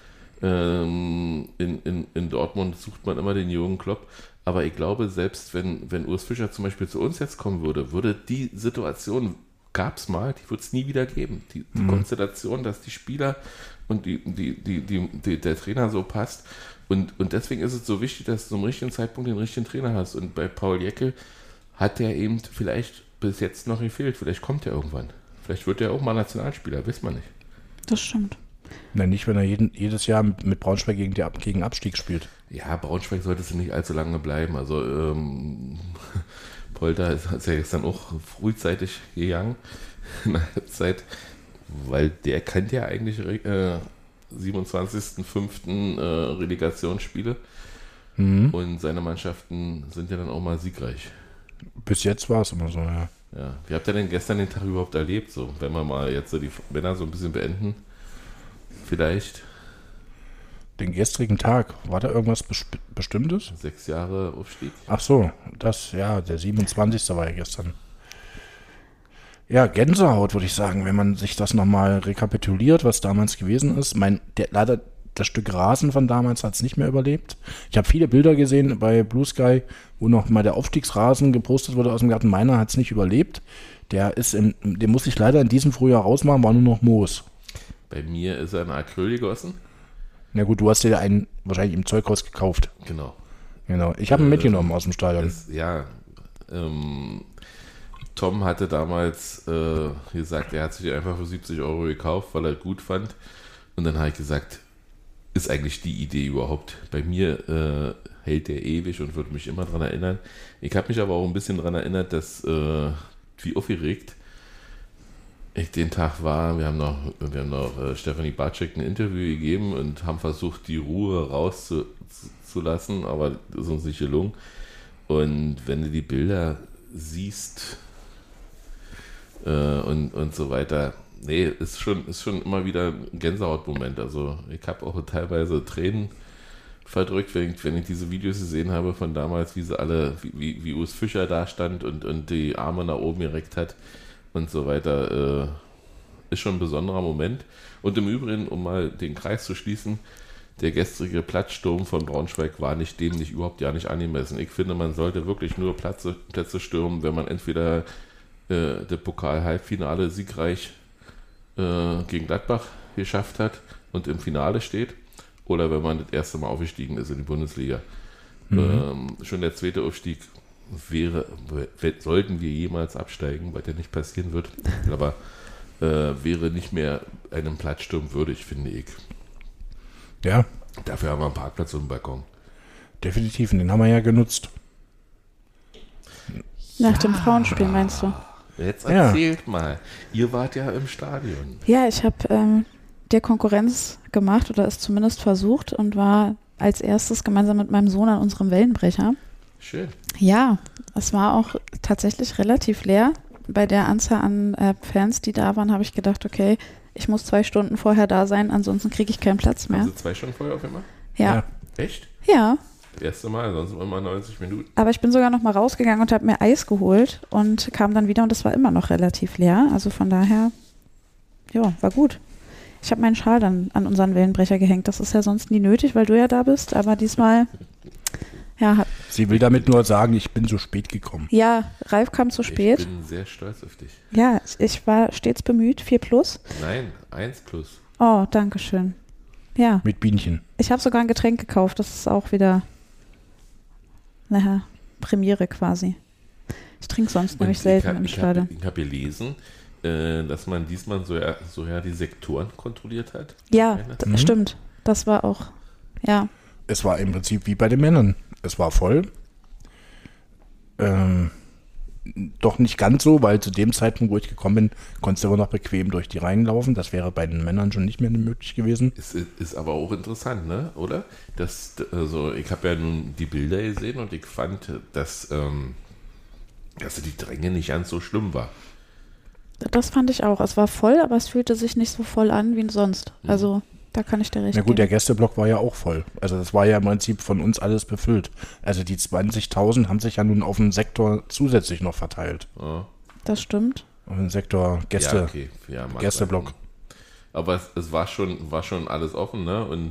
In Dortmund sucht man immer den Jürgen Klopp, aber ich glaube, selbst wenn Urs Fischer zum Beispiel zu uns jetzt kommen würde die Situation, gab es mal, die wird es nie wieder geben. Die Konstellation, dass die Spieler und der Trainer so passt. Und deswegen ist es so wichtig, dass du zum richtigen Zeitpunkt den richtigen Trainer hast. Und bei Paul Jäckel hat der eben vielleicht bis jetzt noch gefehlt. Vielleicht kommt er irgendwann. Vielleicht wird er auch mal Nationalspieler, weiß man nicht. Das stimmt. Na, nicht, wenn er jedes Jahr mit Braunschweig gegen Abstieg spielt. Ja, Braunschweig solltest du nicht allzu lange bleiben. Also Polter ist ja jetzt dann auch frühzeitig gegangen in der Halbzeit, weil der kennt ja eigentlich 27.05. Relegationsspiele und seine Mannschaften sind ja dann auch mal siegreich. Bis jetzt war es immer so, ja. Ja. Wie habt ihr denn gestern den Tag überhaupt erlebt? So, wenn wir mal jetzt so die Männer so ein bisschen beenden, vielleicht. Den gestrigen Tag, war da irgendwas Bestimmtes? 6 Jahre Aufstieg. Ach so, der 27. war ja gestern. Ja, Gänsehaut, würde ich sagen, wenn man sich das nochmal rekapituliert, was damals gewesen ist. Leider das Stück Rasen von damals hat es nicht mehr überlebt. Ich habe viele Bilder gesehen bei Blue Sky, wo noch mal der Aufstiegsrasen gepostet wurde aus dem Garten. Meiner hat es nicht überlebt. Den muss ich leider in diesem Frühjahr rausmachen, war nur noch Moos. Bei mir ist er in Acryl gegossen. Na gut, du hast dir einen wahrscheinlich im Zeughaus gekauft. Genau. Ich habe ihn mitgenommen aus dem Stadion. Tom hatte damals gesagt, er hat sich einfach für 70 € gekauft, weil er gut fand. Und dann habe ich gesagt, ist eigentlich die Idee überhaupt. Bei mir hält der ewig und wird mich immer daran erinnern. Ich habe mich aber auch ein bisschen daran erinnert, dass wie aufgeregt ich den Tag war. Wir haben noch Stefanie Bartschek ein Interview gegeben und haben versucht, die Ruhe rauszulassen, aber das ist uns nicht gelungen. Und wenn du die Bilder siehst und so weiter, ist schon immer wieder ein Gänsehautmoment. Also ich habe auch teilweise Tränen verdrückt, wenn ich diese Videos gesehen habe von damals, wie sie alle, wie Urs Fischer da stand und die Arme nach oben gereckt hat und so weiter. Ist schon ein besonderer Moment. Und im Übrigen, um mal den Kreis zu schließen, der gestrige Platzsturm von Braunschweig war überhaupt ja nicht angemessen. Ich finde, man sollte wirklich nur Plätze stürmen, wenn man entweder das Pokal-Halbfinale siegreich gegen Gladbach geschafft hat und im Finale steht, oder wenn man das erste Mal aufgestiegen ist in die Bundesliga. Schon der zweite Aufstieg sollten wir jemals absteigen, was ja nicht passieren wird, aber wäre nicht mehr einem Platzsturm würdig, finde ich. Ja, Dafür haben wir einen Parkplatz und einen Balkon. definitiv. Und den haben wir ja genutzt. Nach dem Frauenspiel, meinst du? Jetzt erzählt mal. Ihr wart ja im Stadion. Ja, ich habe der Konkurrenz gemacht oder es zumindest versucht und war als erstes gemeinsam mit meinem Sohn an unserem Wellenbrecher. Schön. Ja, es war auch tatsächlich relativ leer. Bei der Anzahl an Fans, die da waren, habe ich gedacht, okay, ich muss 2 Stunden vorher da sein, ansonsten kriege ich keinen Platz mehr. Also 2 Stunden vorher auf immer? Ja. Echt? Ja. Das erste Mal, sonst immer 90 Minuten. Aber ich bin sogar noch mal rausgegangen und habe mir Eis geholt und kam dann wieder und es war immer noch relativ leer. Also von daher, ja, war gut. Ich habe meinen Schal dann an unseren Wellenbrecher gehängt. Das ist ja sonst nie nötig, weil du ja da bist. Aber diesmal, ja. Sie will damit nur sagen, ich bin so spät gekommen. Ja, Ralf kam zu spät. Ich bin sehr stolz auf dich. Ja, ich war stets bemüht. 4+. Nein, 1+. Oh, danke schön. Ja, Mit Bienchen. ich habe sogar ein Getränk gekauft. Das ist auch wieder, naja, Premiere quasi. Ich trinke sonst nämlich selten im Stadion. Ich habe gelesen, dass man diesmal so ja die Sektoren kontrolliert hat. Ja, stimmt. Das war auch, ja. Es war im Prinzip wie bei den Männern. Es war voll. Doch nicht ganz so, weil zu dem Zeitpunkt, wo ich gekommen bin, konntest du aber noch bequem durch die Reihen laufen. Das wäre bei den Männern schon nicht mehr möglich gewesen. Ist aber auch interessant, ne? Oder? Also ich habe ja nun die Bilder gesehen und ich fand, dass die Dränge nicht ganz so schlimm war. Das fand ich auch. Es war voll, aber es fühlte sich nicht so voll an wie sonst. Also da kann ich dir recht Na gut, geben. der Gästeblock war ja auch voll. Also das war ja im Prinzip von uns alles befüllt. Also die 20.000 haben sich ja nun auf den Sektor zusätzlich noch verteilt. Ja. Das stimmt. Auf den Sektor Gäste, Ja, okay. Ja, mag Gästeblock. sein. Aber es war schon alles offen, ne? Und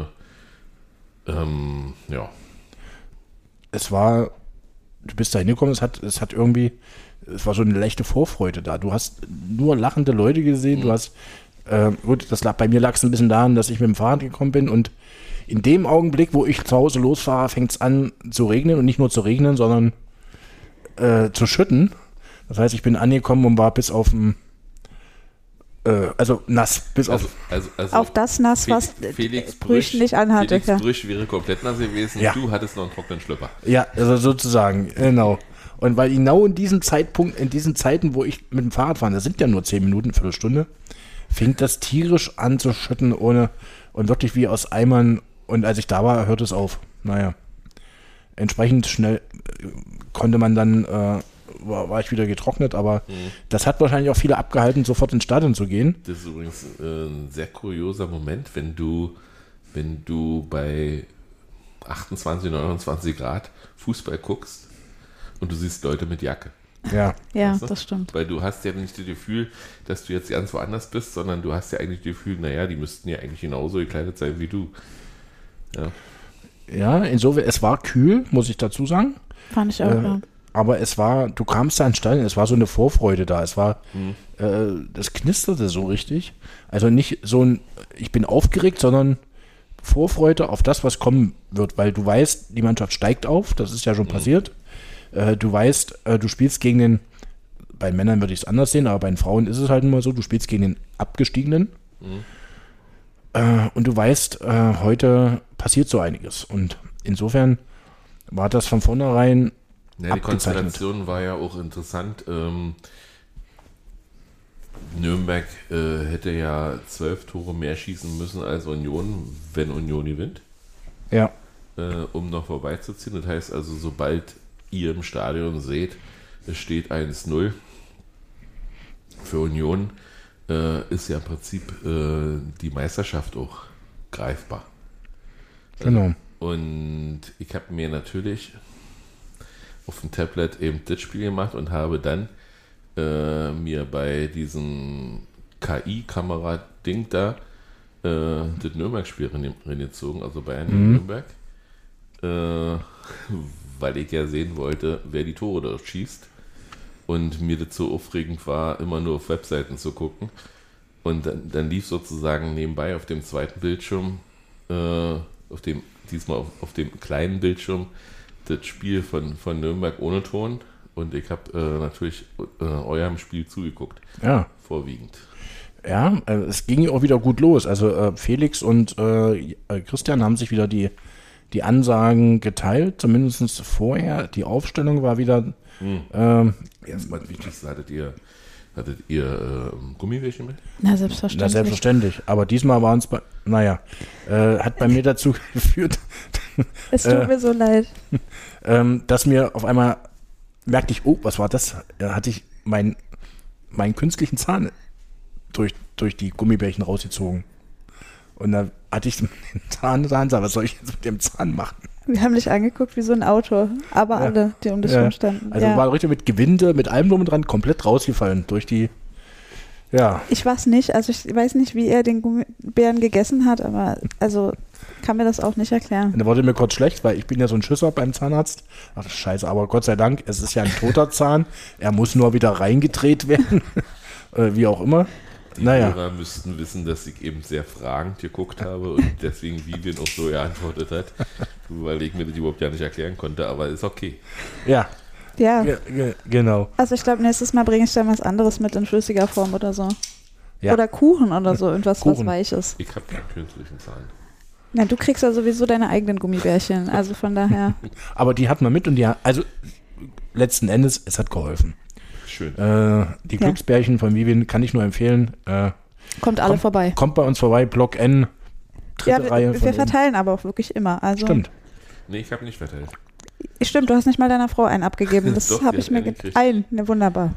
ja. Es war, du bist da hingekommen, es war so eine leichte Vorfreude da. Du hast nur lachende Leute gesehen, du hast, gut, bei mir lag es ein bisschen daran, dass ich mit dem Fahrrad gekommen bin und in dem Augenblick, wo ich zu Hause losfahre, fängt es an zu regnen und nicht nur zu regnen, sondern zu schütten. Das heißt, ich bin angekommen und war bis auf dem, also nass, bis auf... Auf das Nass, was Felix Brüch nicht anhatte. Felix Brüch wäre komplett nass gewesen. Ja. Du hattest noch einen trockenen Schlüpper. Ja, also sozusagen, genau. Und weil genau in diesem Zeitpunkt, in diesen Zeiten, wo ich mit dem Fahrrad fahre, das sind ja nur 10 Minuten, Viertelstunde, fing das tierisch an zu schütten und wirklich wie aus Eimern. Und als ich da war, hört es auf. Naja, entsprechend schnell konnte man dann, war ich wieder getrocknet, aber das hat wahrscheinlich auch viele abgehalten, sofort ins Stadion zu gehen. Das ist übrigens ein sehr kurioser Moment, wenn du bei 28, 29 Grad Fußball guckst und du siehst Leute mit Jacke. Ja. Ja, Weißt du? das stimmt. Weil du hast ja nicht das Gefühl, dass du jetzt ganz woanders bist, sondern du hast ja eigentlich das Gefühl, naja, die müssten ja eigentlich genauso gekleidet sein wie du. Ja. Ja, insofern, es war kühl, muss ich dazu sagen. Fand ich auch, ja. Aber du kamst da ins Stadion, es war so eine Vorfreude da. Es war, das knisterte so richtig. Also nicht so ich bin aufgeregt, sondern Vorfreude auf das, was kommen wird. Weil du weißt, die Mannschaft steigt auf, das ist ja schon passiert. Du weißt, du spielst gegen den, bei Männern würde ich es anders sehen, aber bei den Frauen ist es halt immer so, du spielst gegen den Abgestiegenen. Und du weißt, heute passiert so einiges. Und insofern war das von vornherein Ja, die Konstellation war ja auch interessant. Nürnberg hätte ja 12 Tore mehr schießen müssen als Union, wenn Union gewinnt, Ja, um noch vorbeizuziehen. Das heißt also, sobald ihr im Stadion seht, es steht 1-0 für Union, ist ja im Prinzip die Meisterschaft auch greifbar. genau. Und ich habe mir natürlich auf dem Tablet eben das Spiel gemacht und habe dann mir bei diesem KI-Kamera-Ding da das Nürnberg-Spiel reingezogen, also Bayern gegen Nürnberg, weil ich ja sehen wollte, wer die Tore dort schießt. Und mir das so aufregend war, immer nur auf Webseiten zu gucken. Und dann lief sozusagen nebenbei auf dem zweiten Bildschirm diesmal auf dem kleinen Bildschirm das Spiel von Nürnberg ohne Ton und ich habe natürlich eurem Spiel zugeguckt. Ja. Vorwiegend. Ja, es ging auch wieder gut los. Also Felix und Christian haben sich wieder die Ansagen geteilt, zumindest vorher. Die Aufstellung war wieder... Erstmal das Wichtigste, hattet ihr Gummibärchen mit? Na, selbstverständlich. Na, selbstverständlich. Aber diesmal waren es, hat bei mir dazu geführt, Es tut mir so leid. dass mir auf einmal merkte ich, oh, was war das? Da hatte ich meinen künstlichen Zahn durch die Gummibärchen rausgezogen. Und da hatte ich den Zahn in der Hand, was soll ich jetzt mit dem Zahn machen? Wir haben dich angeguckt wie so ein Auto, aber alle, die um dich rumstanden. Also war richtig mit Gewinde, mit allem drum und dran, komplett rausgefallen durch die, Ich weiß nicht, also ich weiß nicht, wie er den Gummibären gegessen hat, aber also kann mir das auch nicht erklären. Und da wurde mir kurz schlecht, weil ich bin ja so ein Schisser beim Zahnarzt. Ach scheiße, aber Gott sei Dank, es ist ja ein toter Zahn, er muss nur wieder reingedreht werden, wie auch immer. Die Hörer müssten wissen, dass ich eben sehr fragend geguckt habe und deswegen Vivian auch so geantwortet hat, weil ich mir das überhaupt ja nicht erklären konnte, aber ist okay. Ja. Genau. Also ich glaube, nächstes Mal bringe ich dann was anderes mit in flüssiger Form oder so. Ja. Oder Kuchen oder so, irgendwas, was weich ist. Ich habe keinen künstlichen Zahn. Na, du kriegst ja sowieso deine eigenen Gummibärchen, also von daher. Aber die hat man mit und also letzten Endes, es hat geholfen. Schön. Die Glücksbärchen von Vivian kann ich nur empfehlen. Kommt alle vorbei. Kommt bei uns vorbei, Block N, dritte Reihe. Wir verteilen aber auch wirklich immer. Also Stimmt. Nee, ich habe nicht verteilt. Stimmt, du hast nicht mal deiner Frau einen abgegeben. Das Doch, habe ich mir wunderbar.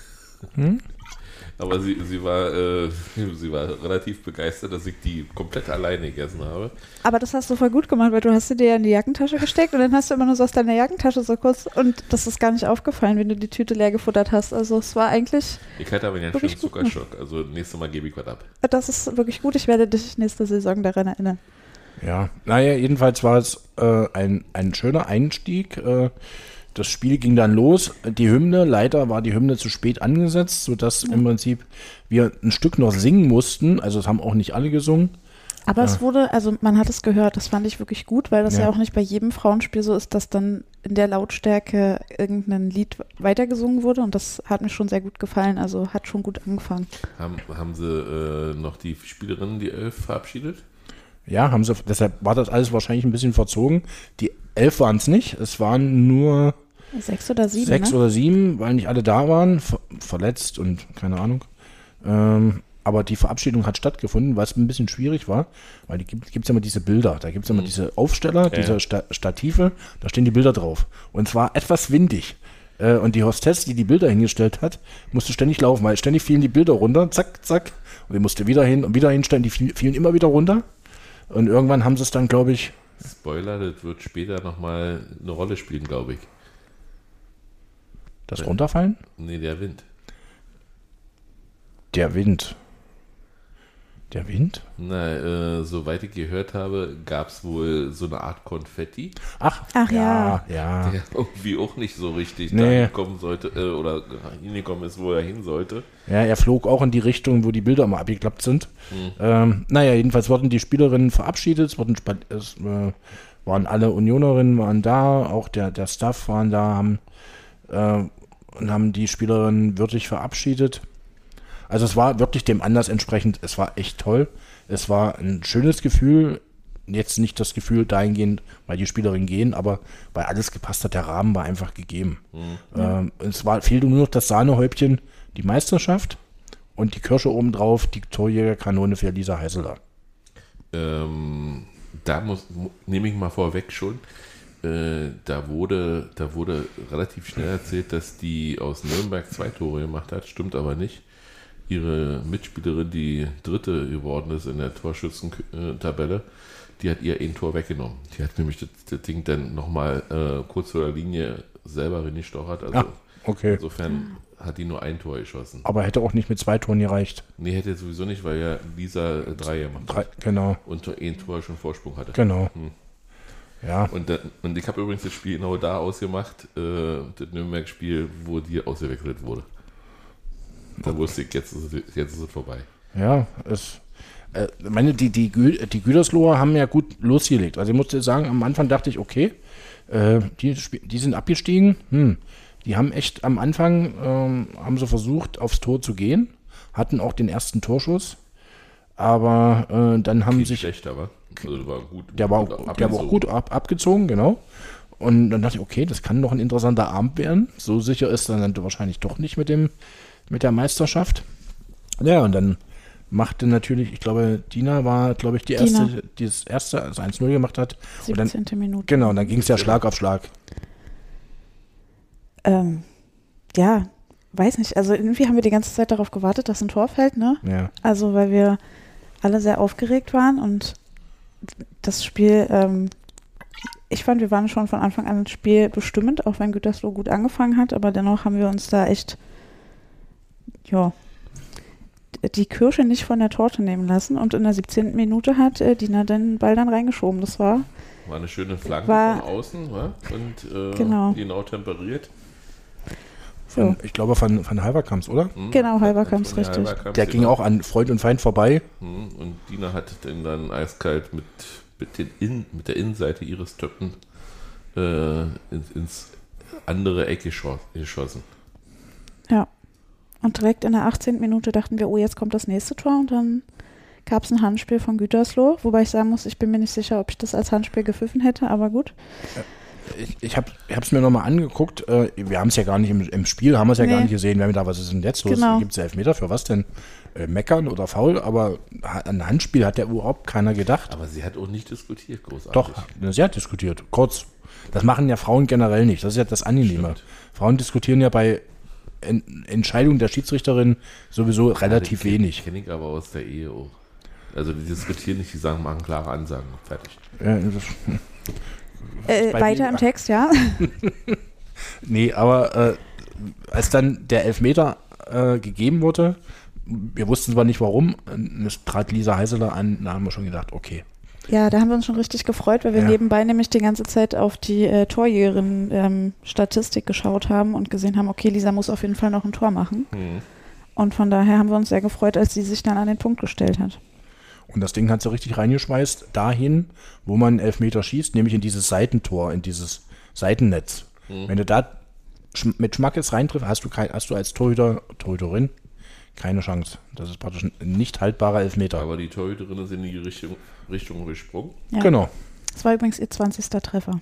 Aber sie war relativ begeistert, dass ich die komplett alleine gegessen habe. Aber das hast du voll gut gemacht, weil du hast sie dir ja in die Jackentasche gesteckt und dann hast du immer nur so aus deiner Jackentasche so kurz und das ist gar nicht aufgefallen, wenn du die Tüte leer gefuttert hast. Also es war eigentlich... Ich hatte aber einen schönen Zuckerschock, also nächstes Mal gebe ich was ab. Das ist wirklich gut, ich werde dich nächste Saison daran erinnern. Ja, naja, jedenfalls war es ein schöner Einstieg. Das Spiel ging dann los. Die Hymne, leider war die Hymne zu spät angesetzt, sodass im Prinzip wir ein Stück noch singen mussten. Also es haben auch nicht alle gesungen. Aber es wurde, also man hat es gehört, das fand ich wirklich gut, weil das ja auch nicht bei jedem Frauenspiel so ist, dass dann in der Lautstärke irgendein Lied weitergesungen wurde und das hat mir schon sehr gut gefallen, also hat schon gut angefangen. Haben sie noch die Spielerinnen, die 11, verabschiedet? Ja, haben sie, deshalb war das alles wahrscheinlich ein bisschen verzogen. Die 11 waren es nicht, es waren nur 6 oder 7, 6 oder 7, weil nicht alle da waren, verletzt und keine Ahnung. Aber die Verabschiedung hat stattgefunden, was ein bisschen schwierig war, weil gibt es ja immer diese Bilder, da gibt es immer diese Aufsteller, diese Stative, da stehen die Bilder drauf. Und zwar etwas windig. Und die Hostess, die Bilder hingestellt hat, musste ständig laufen, weil ständig fielen die Bilder runter, zack, zack. Und sie musste wieder hin und wieder hinstellen, die fielen immer wieder runter. Und irgendwann haben sie es dann, glaube ich... Spoiler, das wird später nochmal eine Rolle spielen, glaube ich. Das Runterfallen? Nee, der Wind. Der Wind? Na, soweit ich gehört habe, gab es wohl so eine Art Konfetti. Ach ja. Der irgendwie auch nicht so richtig Nee. da kommen sollte, oder hingekommen ist, wo er hin sollte. Ja, er flog auch in die Richtung, wo die Bilder immer abgeklappt sind. Naja, jedenfalls wurden die Spielerinnen verabschiedet. Es waren alle Unionerinnen waren da, auch der Staff waren da, und haben die Spielerinnen würdig verabschiedet. Also es war wirklich dem Anlass entsprechend, es war echt toll. Es war ein schönes Gefühl, jetzt nicht das Gefühl dahingehend, weil die Spielerinnen gehen, aber weil alles gepasst hat, der Rahmen war einfach gegeben. Fehlte nur noch das Sahnehäubchen, die Meisterschaft und die Kirsche obendrauf, die Torjägerkanone für Lisa Heiseler. Da nehme ich mal vorweg schon, da wurde relativ schnell erzählt, dass die aus Nürnberg 2 Tore gemacht hat, stimmt aber nicht. Ihre Mitspielerin, die dritte geworden ist in der Torschützentabelle, die hat ihr ein Tor weggenommen. Die hat nämlich das Ding dann nochmal kurz vor der Linie selber reingestochert. Also okay. Insofern hat die nur ein Tor geschossen. Aber hätte auch nicht mit 2 Toren gereicht. Nee, hätte sowieso nicht, weil ja Lisa 3 gemacht hat. Genau. Und ein Tor schon Vorsprung hatte. Genau. Ja. Und ich habe übrigens das Spiel genau da ausgemacht, das Nürnberg-Spiel, wo die ausgewechselt wurde. Da wusste ich, jetzt ist es vorbei. Ja, Die Gütersloher haben ja gut losgelegt. Also ich musste sagen, am Anfang dachte ich, okay, die sind abgestiegen. Die haben echt am Anfang, haben sie versucht, aufs Tor zu gehen, hatten auch den ersten Torschuss, aber dann haben sich... Schlechter, aber also war gut. Der war auch gut abgezogen, genau. Und dann dachte ich, okay, das kann doch ein interessanter Abend werden. So sicher ist dann wahrscheinlich doch nicht mit der Meisterschaft. Ja, und dann machte natürlich, ich glaube, Dina war, glaube ich, die erste, die das erste, also 1-0 gemacht hat. 17. Minute. Genau, und dann ging es ja Schlag auf Schlag. Ja, weiß nicht. Also irgendwie haben wir die ganze Zeit darauf gewartet, dass ein Tor fällt, ne? Ja. Also weil wir alle sehr aufgeregt waren und das Spiel, ich fand, wir waren schon von Anfang an das Spiel bestimmend, auch wenn Gütersloh gut angefangen hat, aber dennoch haben wir uns da echt, die Kirsche nicht von der Torte nehmen lassen und in der 17. Minute hat Dina den Ball dann reingeschoben. Das war eine schöne Flanke von außen, wa? Und genau temperiert. Ich glaube von Halverkamps, oder? Genau, Halverkamps, richtig. Der ging auch an Freund und Feind vorbei. Und Dina hat den dann eiskalt mit der Innenseite ihres Töppen ins andere Eck geschossen. Ja. Und direkt in der 18. Minute dachten wir, oh, jetzt kommt das nächste Tor und dann gab es ein Handspiel von Gütersloh, wobei ich sagen muss, ich bin mir nicht sicher, ob ich das als Handspiel gepfiffen hätte, aber gut. Ich habe es mir nochmal angeguckt, wir haben es ja gar nicht im Spiel, haben wir es ja gar nicht gesehen, wir haben gedacht, was ist denn jetzt los? Genau. Gibt es Elfmeter für was denn? Meckern oder faul, aber an Handspiel hat ja überhaupt keiner gedacht. Aber sie hat auch nicht diskutiert, großartig. Doch, sie hat diskutiert, kurz. Das machen ja Frauen generell nicht, das ist ja das Angenehme. Stimmt. Frauen diskutieren ja bei Entscheidungen der Schiedsrichterin sowieso relativ wenig. Kenne ich aber aus der Ehe auch. Also die diskutieren nicht, die machen klare Ansagen. Fertig. Weiter im Text, ja. Nee, aber als dann der Elfmeter gegeben wurde, wir wussten zwar nicht warum, es trat Lisa Heiseler an, da haben wir schon gedacht, okay. Ja, da haben wir uns schon richtig gefreut, weil wir nebenbei nämlich die ganze Zeit auf die Torjägerin-Statistik geschaut haben und gesehen haben, okay, Lisa muss auf jeden Fall noch ein Tor machen. Und von daher haben wir uns sehr gefreut, als sie sich dann an den Punkt gestellt hat. Und das Ding hat sie richtig reingeschmeißt, dahin, wo man einen Elfmeter schießt, nämlich in dieses Seitentor, in dieses Seitennetz. Wenn du da mit Schmackes reintriffst, hast du als Torhüterin keine Chance. Das ist praktisch ein nicht haltbarer Elfmeter. Aber die Torhüterin ist in die Richtung gesprungen. Ja. Genau. Das war übrigens ihr 20. Treffer.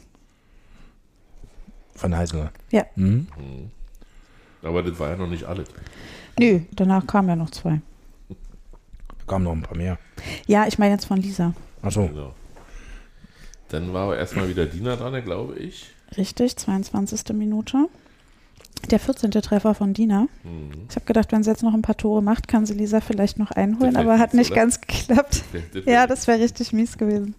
Von Heiseler. Ja. Aber das war ja noch nicht alles. Nö, danach kamen ja noch 2. Da kamen noch ein paar mehr. Ja, ich meine jetzt von Lisa. Achso. Genau. Dann war aber erstmal wieder Dina dran, glaube ich. Richtig, 22. Minute. Der 14. Treffer von Dina. Ich habe gedacht, wenn sie jetzt noch ein paar Tore macht, kann sie Lisa vielleicht noch einholen, Das wär aber hat fies, nicht oder? ganz geklappt. Das wäre richtig mies gewesen.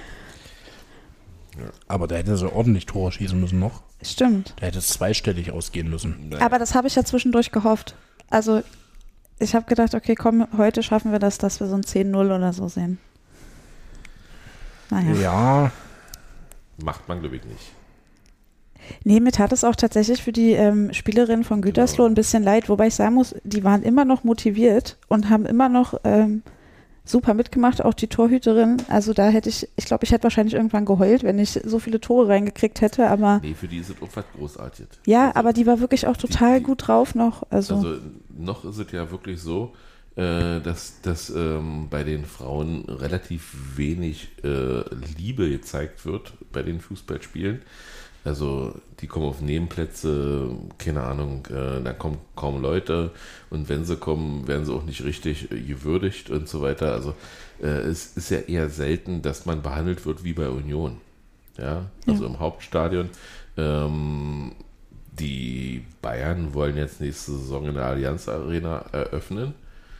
Aber da hätte sie ordentlich Tore schießen müssen noch. Stimmt. Da hätte es zweistellig ausgehen müssen. Naja. Aber das habe ich ja zwischendurch gehofft. Also ich habe gedacht, okay, komm, heute schaffen wir das, dass wir so ein 10-0 oder so sehen. Naja. Ja, Macht man, glaube ich, nicht. Nee, mir tat es auch tatsächlich für die Spielerin von Gütersloh ein bisschen leid, wobei ich sagen muss, die waren immer noch motiviert und haben immer noch super mitgemacht, auch die Torhüterin. Also da hätte ich glaube, ich hätte wahrscheinlich irgendwann geheult, wenn ich so viele Tore reingekriegt hätte, aber Nee, für die ist es auch was großartig. ja, Also, aber die war wirklich auch total die- gut drauf noch. Also noch ist es ja wirklich so, dass bei den Frauen relativ wenig Liebe gezeigt wird bei den Fußballspielen. Also die kommen auf Nebenplätze, keine Ahnung, da kommen kaum Leute und wenn sie kommen, werden sie auch nicht richtig gewürdigt und so weiter. Also es ist ja eher selten, dass man behandelt wird wie bei Union. Ja, also im Hauptstadion. Die Bayern wollen jetzt nächste Saison in der Allianz Arena eröffnen.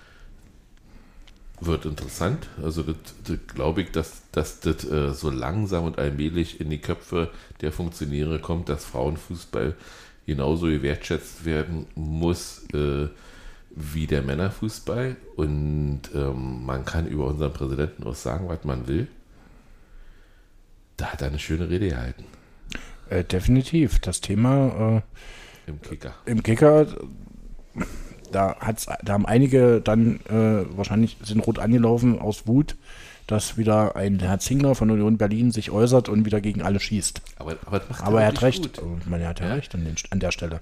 Wird interessant. Also das glaube ich, dass das so langsam und allmählich in die Köpfe der Funktionäre kommt, dass Frauenfußball genauso gewertschätzt werden muss wie der Männerfußball. Und man kann über unseren Präsidenten auch sagen, was man will. Da hat er eine schöne Rede gehalten. definitiv. Das Thema Im Kicker. im Kicker, da haben einige dann wahrscheinlich sind rot angelaufen aus Wut, dass wieder ein Herr Zingler von Union Berlin sich äußert und wieder gegen alle schießt. Aber das macht Aber er hat wirklich recht. gut. Er hat ja recht an der Stelle.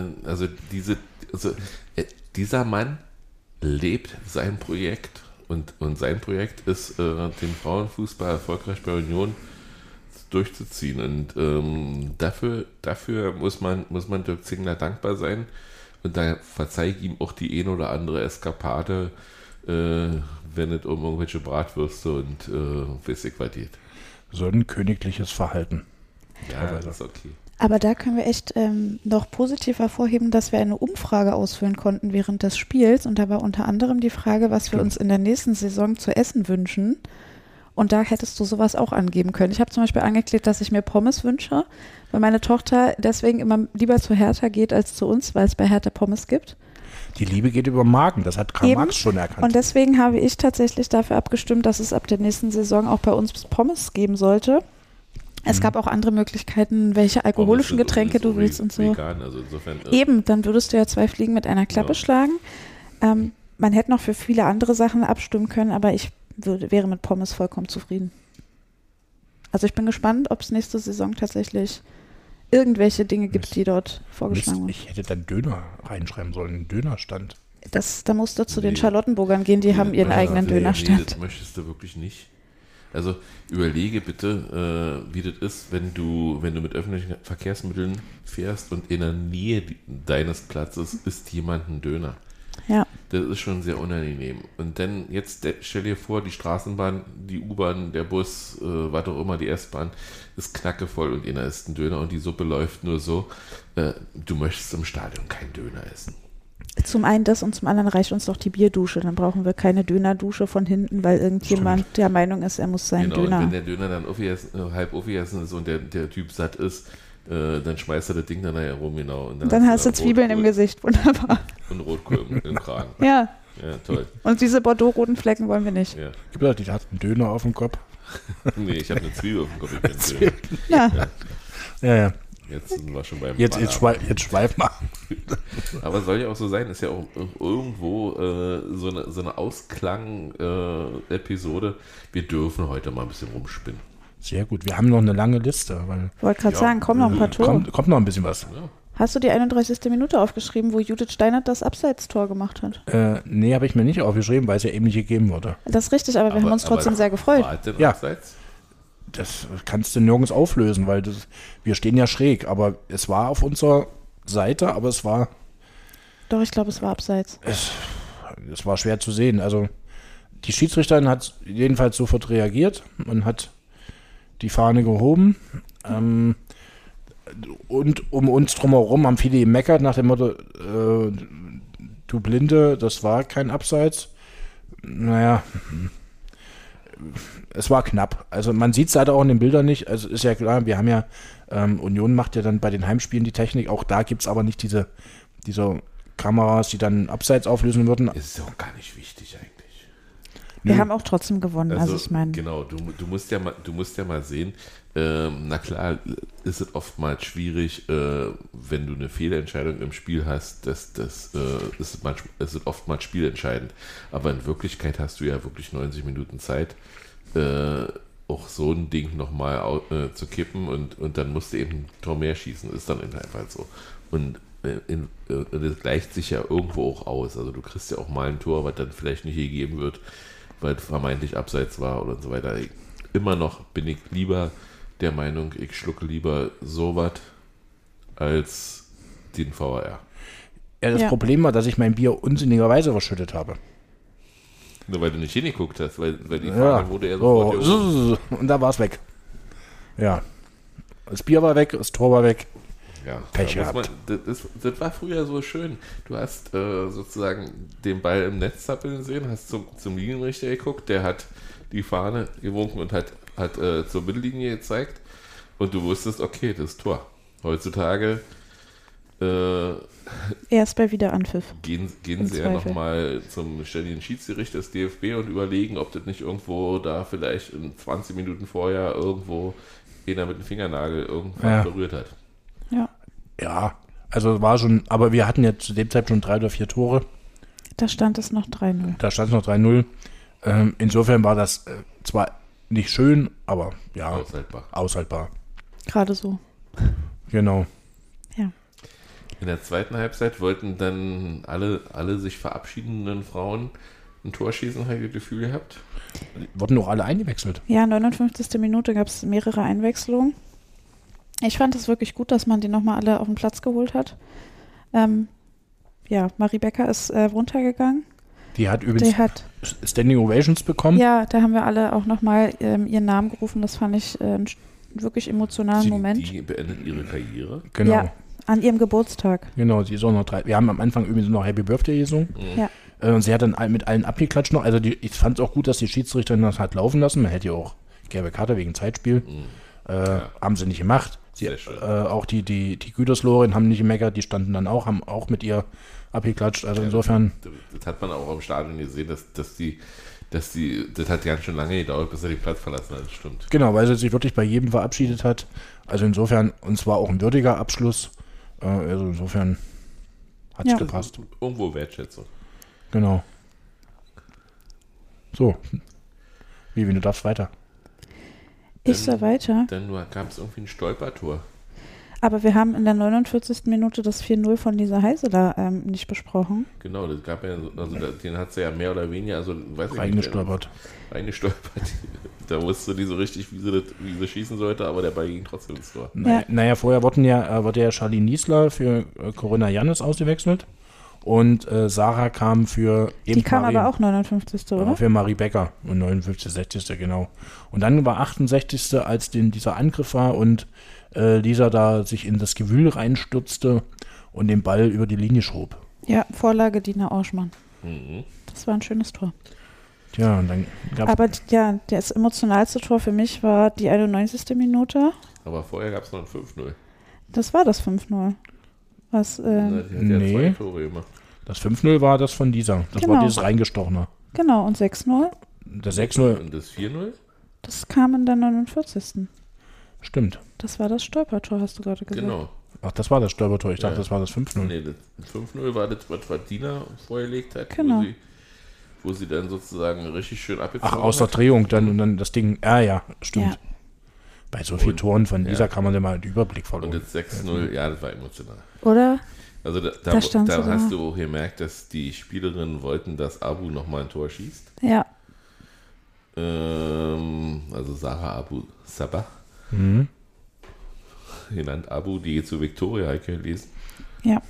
Dieser Mann lebt sein Projekt und sein Projekt ist, den Frauenfußball erfolgreich bei Union durchzuziehen. Und dafür muss man Dirk Zingler dankbar sein. Und da verzeih ich ihm auch die ein oder andere Eskapade, wenn es um irgendwelche Bratwürste und weiß ich was geht. So ein königliches Verhalten. Ja, das ist okay. Aber da können wir echt noch positiv hervorheben, dass wir eine Umfrage ausfüllen konnten während des Spiels. Und da war unter anderem die Frage, was wir uns in der nächsten Saison zu essen wünschen. Und da hättest du sowas auch angeben können. Ich habe zum Beispiel angeklickt, dass ich mir Pommes wünsche, weil meine Tochter deswegen immer lieber zu Hertha geht als zu uns, weil es bei Hertha Pommes gibt. Die Liebe geht über den Magen, das hat Karl Marx schon erkannt. Und deswegen habe ich tatsächlich dafür abgestimmt, dass es ab der nächsten Saison auch bei uns Pommes geben sollte. Es gab auch andere Möglichkeiten, welche alkoholischen Getränke du willst und so. Vegan, also insofern, Eben, dann würdest du ja 2 Fliegen mit einer Klappe schlagen. Man hätte noch für viele andere Sachen abstimmen können, aber ich wäre mit Pommes vollkommen zufrieden. Also ich bin gespannt, ob es nächste Saison tatsächlich irgendwelche Dinge gibt, die dort vorgeschlagen wurden. Ich hätte dann Döner reinschreiben sollen, einen Dönerstand. Da musst du zu den Charlottenburgern gehen, die haben ihren eigenen Dönerstand. Nee, das möchtest du wirklich nicht. Also überlege bitte, wie das ist, wenn du mit öffentlichen Verkehrsmitteln fährst und in der Nähe deines Platzes isst jemand einen Döner. Ja. Das ist schon sehr unangenehm. Und dann jetzt stell dir vor, die Straßenbahn, die U-Bahn, der Bus, was auch immer, die S-Bahn ist knackevoll und einer isst ein Döner und die Suppe läuft nur so. Du möchtest im Stadion keinen Döner essen. Zum einen das und zum anderen reicht uns doch die Bierdusche. Dann brauchen wir keine Dönerdusche von hinten, weil irgendjemand der Meinung ist, er muss seinen Döner. Und wenn der Döner dann halb aufgegessen ist und der Typ satt ist, dann schmeißt er das Ding dann nachher rum, genau. Und dann hast du Zwiebeln im Gesicht, wunderbar. Und Rotkohl im Kragen. Ja. Ja, toll. Und diese Bordeaux-roten Flecken wollen wir nicht. Ja. Gibt es, die hat einen Döner auf dem Kopf. Nee, ich habe eine Zwiebel auf dem Kopf. Ich bin Ja. Jetzt sind wir schon beim Jetzt schweif mal. Aber soll ja auch so sein, ist ja auch irgendwo so eine Ausklang-Episode. Wir dürfen heute mal ein bisschen rumspinnen. Sehr gut, wir haben noch eine lange Liste. Ich wollte gerade sagen, kommen noch ein paar Tore. Kommt noch ein bisschen was. Ja. Hast du die 31. Minute aufgeschrieben, wo Judith Steinert das Abseits-Tor gemacht hat? Nee, habe ich mir nicht aufgeschrieben, weil es ja eben nicht gegeben wurde. Das ist richtig, aber wir haben uns trotzdem sehr gefreut. War es denn Ja. Abseits? Das kannst du nirgends auflösen, weil wir stehen ja schräg. Aber es war auf unserer Seite, aber es war Doch, ich glaube, es war Abseits. es war schwer zu sehen. Also die Schiedsrichterin hat jedenfalls sofort reagiert und hat die Fahne gehoben. Und um uns drumherum haben viele gemeckert nach dem Motto, du Blinde, das war kein Abseits. Naja, es war knapp. Also man sieht es leider auch in den Bildern nicht. Also ist ja klar, wir haben ja, Union macht ja dann bei den Heimspielen die Technik. Auch da gibt es aber nicht diese Kameras, die dann Abseits auflösen würden. Ist auch gar nicht wichtig eigentlich. Wir haben auch trotzdem gewonnen, also ich meine. Genau, du musst ja mal sehen, na klar ist es oftmals schwierig, wenn du eine Fehlentscheidung im Spiel hast, das ist oftmals spielentscheidend. Aber in Wirklichkeit hast du ja wirklich 90 Minuten Zeit, auch so ein Ding nochmal zu kippen und dann musst du eben ein Tor mehr schießen, ist dann einfach so. Und das gleicht sich ja irgendwo auch aus. Also du kriegst ja auch mal ein Tor, was dann vielleicht nicht gegeben wird, weil es vermeintlich abseits war oder so weiter. Immer noch bin ich lieber der Meinung, ich schlucke lieber sowas als den VAR. Ja, das Problem war, dass ich mein Bier unsinnigerweise verschüttet habe. Nur weil du nicht hingeguckt hast, weil die Fahne wurde ja sofort... Und da war es weg. Ja. Das Bier war weg, das Tor war weg. Ja, Pech gehabt. Das war früher so schön. Du hast sozusagen den Ball im Netz zappeln sehen, hast zum Linienrichter geguckt, der hat die Fahne gewunken und hat zur Mittellinie gezeigt und du wusstest, okay, das ist Tor. Heutzutage erst bei Wiederanpfiff. gehen sie ja nochmal zum ständigen Schiedsgericht des DFB und überlegen, ob das nicht irgendwo da vielleicht in 20 Minuten vorher irgendwo einer mit dem Fingernagel irgendwas berührt hat. Ja. Ja, Also war schon, aber wir hatten ja zu dem Zeit schon 3 oder 4 Tore. Da stand es noch 3-0. Da stand es noch 3-0. Insofern war das zwar nicht schön, aber ja, aushaltbar. Gerade so. Genau. Ja. In der zweiten Halbzeit wollten dann alle sich verabschiedenden Frauen ein Tor schießen, habe ich das Gefühl gehabt. Wurden auch alle eingewechselt. Ja, 59. Minute gab es mehrere Einwechslungen. Ich fand es wirklich gut, dass man die nochmal alle auf den Platz geholt hat. Marie Becker ist runtergegangen. Die hat übrigens Standing Ovations bekommen. Ja, da haben wir alle auch nochmal ihren Namen gerufen. Das fand ich einen wirklich emotionalen Moment. Die beendet ihre Karriere. Genau. Ja, an ihrem Geburtstag. Genau, sie ist auch noch 3. Wir haben am Anfang übrigens noch Happy Birthday gesungen. Ja. Und sie hat dann mit allen abgeklatscht noch. Also ich fand es auch gut, dass die Schiedsrichterin das hat laufen lassen. Man hätte ja auch gelbe Karte wegen Zeitspiel. Haben sie nicht gemacht. Auch die Güterslohin haben nicht gemeckert. Die standen dann auch, haben auch mit ihr abgeklatscht. Also insofern. Das hat man auch im Stadion gesehen, das hat ganz schön lange gedauert, bis er den Platz verlassen hat. Das stimmt. Genau, weil sie sich wirklich bei jedem verabschiedet hat. Also insofern, und zwar auch ein würdiger Abschluss. Also insofern hat es gepasst. Irgendwo Wertschätzung. Genau. So. Vivi, du darfst weiter. Ich soll weiter. Dann gab es irgendwie ein Stolpertor. Aber wir haben in der 49. Minute das 4-0 von Lisa Heiseler nicht besprochen. Genau, das gab ja, also den hat sie ja mehr oder weniger, also weiß ich reingestolpert. Da wusste die so richtig, wie sie schießen sollte, aber der Ball ging trotzdem ins Tor. Naja, vorher wurde ja Charlene Niesler für Corinna Jannis ausgewechselt. Und Sarah kam für Die kam aber auch 59. oder? Für Marie Becker und 59. 60. genau. Und dann war 68. als dieser Angriff war und Lisa da sich in das Gewühl reinstürzte und den Ball über die Linie schob. Ja, Vorlage Dina Orschmann. Mhm. Das war ein schönes Tor. Tja, und dann gab's aber ja, das emotionalste Tor für mich war die 91. Minute. Aber vorher gab es noch ein 5-0. Das war das 5-0. Was, die hat ja 2 Tore gemacht. Das 5-0 war das von dieser. Das war dieses reingestochene. Genau, und 6-0? Das 6-0. Und das 4-0? Das kam in der 49. Stimmt. Das war das Stolpertor, hast du gerade gesagt. Genau. Ach, das war das Stolpertor. Ich dachte, das war das 5-0. Nee, das 5-0 war das, was Dina vorgelegt hat, genau. wo sie dann sozusagen richtig schön abgezogen hat. Ach, aus der Drehung dann und dann das Ding. Ja, stimmt. Ja. Bei so vielen Toren von Lisa kann man ja mal den Überblick verloren. Und das 6-0, das war emotional. Oder? Also da hast du auch gemerkt, dass die Spielerinnen wollten, dass Abu nochmal ein Tor schießt. Ja. Also Sarah Abu Sabah. Genannt Abu, die geht zu Victoria, habe ich gelesen. Ja.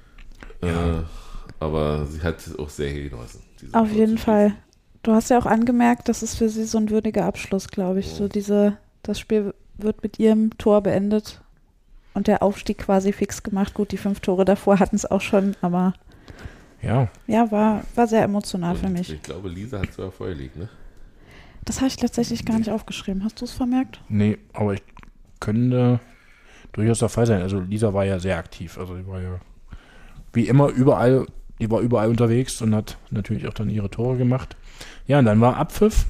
Aber sie hat es auch sehr genossen. Auf jeden Fall. Du hast ja auch angemerkt, das ist für sie so ein würdiger Abschluss, glaube ich. So das Spiel wird mit ihrem Tor beendet und der Aufstieg quasi fix gemacht. Gut, die 5 Tore davor hatten es auch schon, aber ja, war sehr emotional für mich. Ich glaube, Lisa hat es sogar vorgelegt, ne? Das habe ich tatsächlich gar nicht aufgeschrieben. Hast du es vermerkt? Nee, aber ich könnte durchaus der Fall sein. Also Lisa war ja sehr aktiv. Also die war ja wie immer überall unterwegs und hat natürlich auch dann ihre Tore gemacht. Ja, und dann war Abpfiff.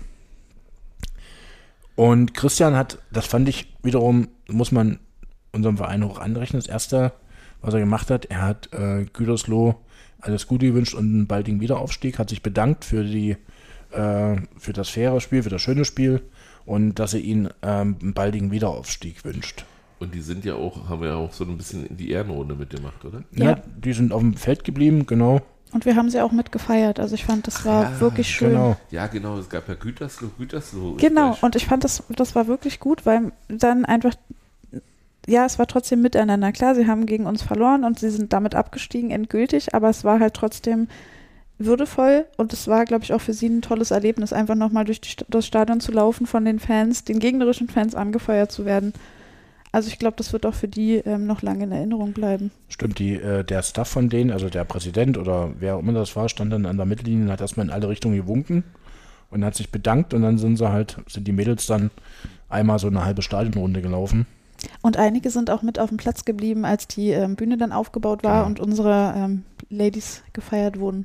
Und Christian hat, das fand ich wiederum, muss man unserem Verein hoch anrechnen, das Erste, was er gemacht hat, er hat Gütersloh alles Gute gewünscht und einen baldigen Wiederaufstieg, hat sich bedankt für das faire Spiel, für das schöne Spiel und dass er ihnen einen baldigen Wiederaufstieg wünscht. Und die sind ja auch, haben ja auch so ein bisschen in die Ehrenrunde mitgemacht, oder? Ja, die sind auf dem Feld geblieben, genau. Und wir haben sie auch mitgefeiert. Also ich fand, das war wirklich schön. Genau. Ja, genau, es gab ja Gütersloh. Genau, und ich fand, das war wirklich gut, weil dann einfach, ja, es war trotzdem miteinander. Klar, sie haben gegen uns verloren und sie sind damit abgestiegen, endgültig, aber es war halt trotzdem würdevoll und es war, glaube ich, auch für sie ein tolles Erlebnis, einfach nochmal durch das Stadion zu laufen, von den Fans, den gegnerischen Fans angefeuert zu werden. Also ich glaube, das wird auch für die noch lange in Erinnerung bleiben. Stimmt, der Staff von denen, also der Präsident oder wer auch immer das war, stand dann an der Mittellinie und hat erstmal in alle Richtungen gewunken und hat sich bedankt und dann sind die Mädels dann einmal so eine halbe Stadionrunde gelaufen. Und einige sind auch mit auf dem Platz geblieben, als die Bühne dann aufgebaut war und unsere Ladies gefeiert wurden.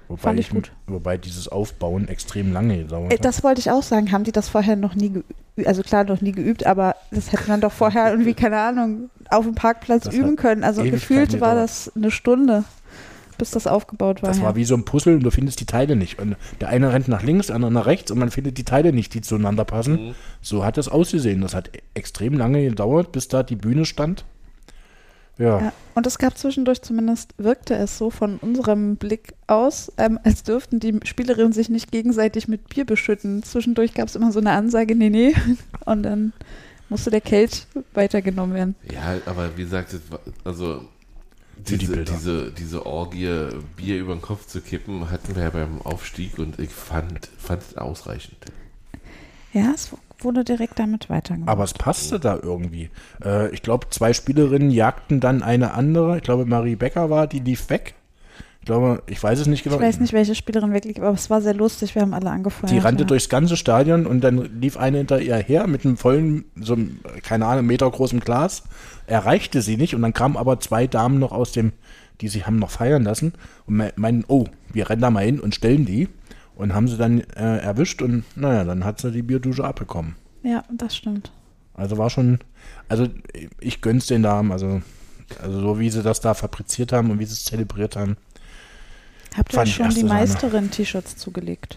Fand ich gut. Wobei dieses Aufbauen extrem lange gedauert hat. Das wollte ich auch sagen. Haben die das vorher noch nie geübt? Also klar, noch nie geübt, aber das hätte man doch vorher irgendwie, keine Ahnung, auf dem Parkplatz Das üben hat können. Also Ewigkeiten gefühlt war gedauert. das eine Stunde, bis das aufgebaut war. Das war wie so ein Puzzle und du findest die Teile nicht. Und der eine rennt nach links, der andere nach rechts und man findet die Teile nicht, die zueinander passen. So hat es ausgesehen. Das hat extrem lange gedauert, bis da die Bühne stand. Ja. Und es gab zwischendurch, zumindest wirkte es so von unserem Blick aus, als dürften die Spielerinnen sich nicht gegenseitig mit Bier beschütten. Zwischendurch gab es immer so eine Ansage, nee. Und dann musste der Kelch weitergenommen werden. Ja, aber wie gesagt, also diese Orgie, Bier über den Kopf zu kippen, hatten wir ja beim Aufstieg und ich fand es ausreichend. Ja, es wurde direkt damit weitergemacht. Aber es passte da irgendwie. Ich glaube, 2 Spielerinnen jagten dann eine andere. Ich glaube, Marie Becker war, die lief weg. Ich weiß es nicht genau. Ich weiß nicht, welche Spielerin wirklich, aber es war sehr lustig. Wir haben alle angefeuert. Die rannte durchs ganze Stadion und dann lief eine hinter ihr her mit einem vollen, so einem, keine Ahnung, Meter großen Glas. Erreichte sie nicht und dann kamen aber 2 Damen noch aus dem, die sich haben noch feiern lassen und meinen, oh, wir rennen da mal hin und stellen die. Und haben sie dann erwischt und naja, dann hat sie die Bierdusche abbekommen. Ja, das stimmt. Also war schon, also ich gönn's den Damen, also so wie sie das da fabriziert haben und wie sie es zelebriert haben. Habt ihr schon die Meisterin-T-Shirts zugelegt?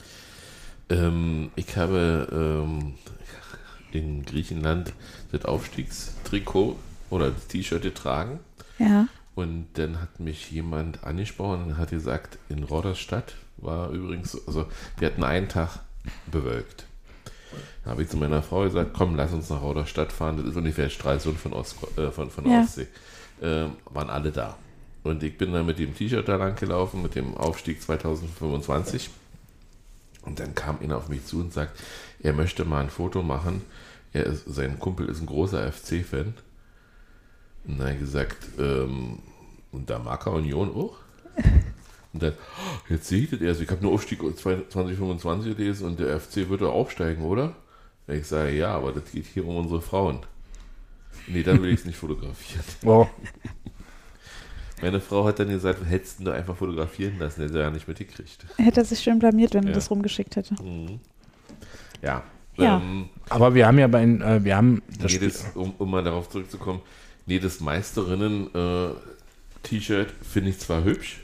Ich habe in Griechenland das Aufstiegstrikot oder das T-Shirt getragen. Ja. Und dann hat mich jemand angesprochen und hat gesagt, in Roderstadt war übrigens, also wir hatten einen Tag bewölkt. Da habe ich zu meiner Frau gesagt, komm, lass uns nach Roderstadt fahren, das ist ungefähr Stralsund von Ostsee. Waren alle da. Und ich bin dann mit dem T-Shirt da lang gelaufen, mit dem Aufstieg 2025. Und dann kam einer auf mich zu und sagt, er möchte mal ein Foto machen. Sein Kumpel ist ein großer FC-Fan. Und dann habe ich gesagt, und da mag er Union auch? Und dann, jetzt sehe ich das erst, ich habe nur Aufstieg 2025 gelesen und der FC wird doch aufsteigen, oder? Und ich sage, ja, aber das geht hier um unsere Frauen. Nee, dann will ich es nicht fotografieren. Wow. Meine Frau hat dann gesagt, hättest du da einfach fotografieren lassen, hätte er ja nicht mitgekriegt. Hätte er sich schön blamiert, wenn er das rumgeschickt hätte. Mhm. Ja. Ja. Aber wir haben ja wir haben das um mal darauf zurückzukommen, das Meisterinnen-T-Shirt finde ich zwar hübsch,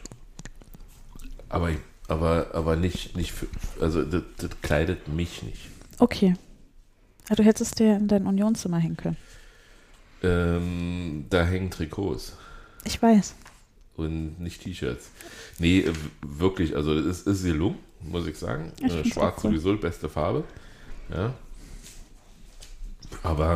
aber nicht für, also das kleidet mich nicht. Okay. Ja, du hättest dir in dein Unionszimmer hängen können. Da hängen Trikots. Ich weiß. Und nicht T-Shirts. Nee, wirklich, also das ist gelungen, muss ich sagen. Schwarz cool. Sowieso, beste Farbe. Ja. Aber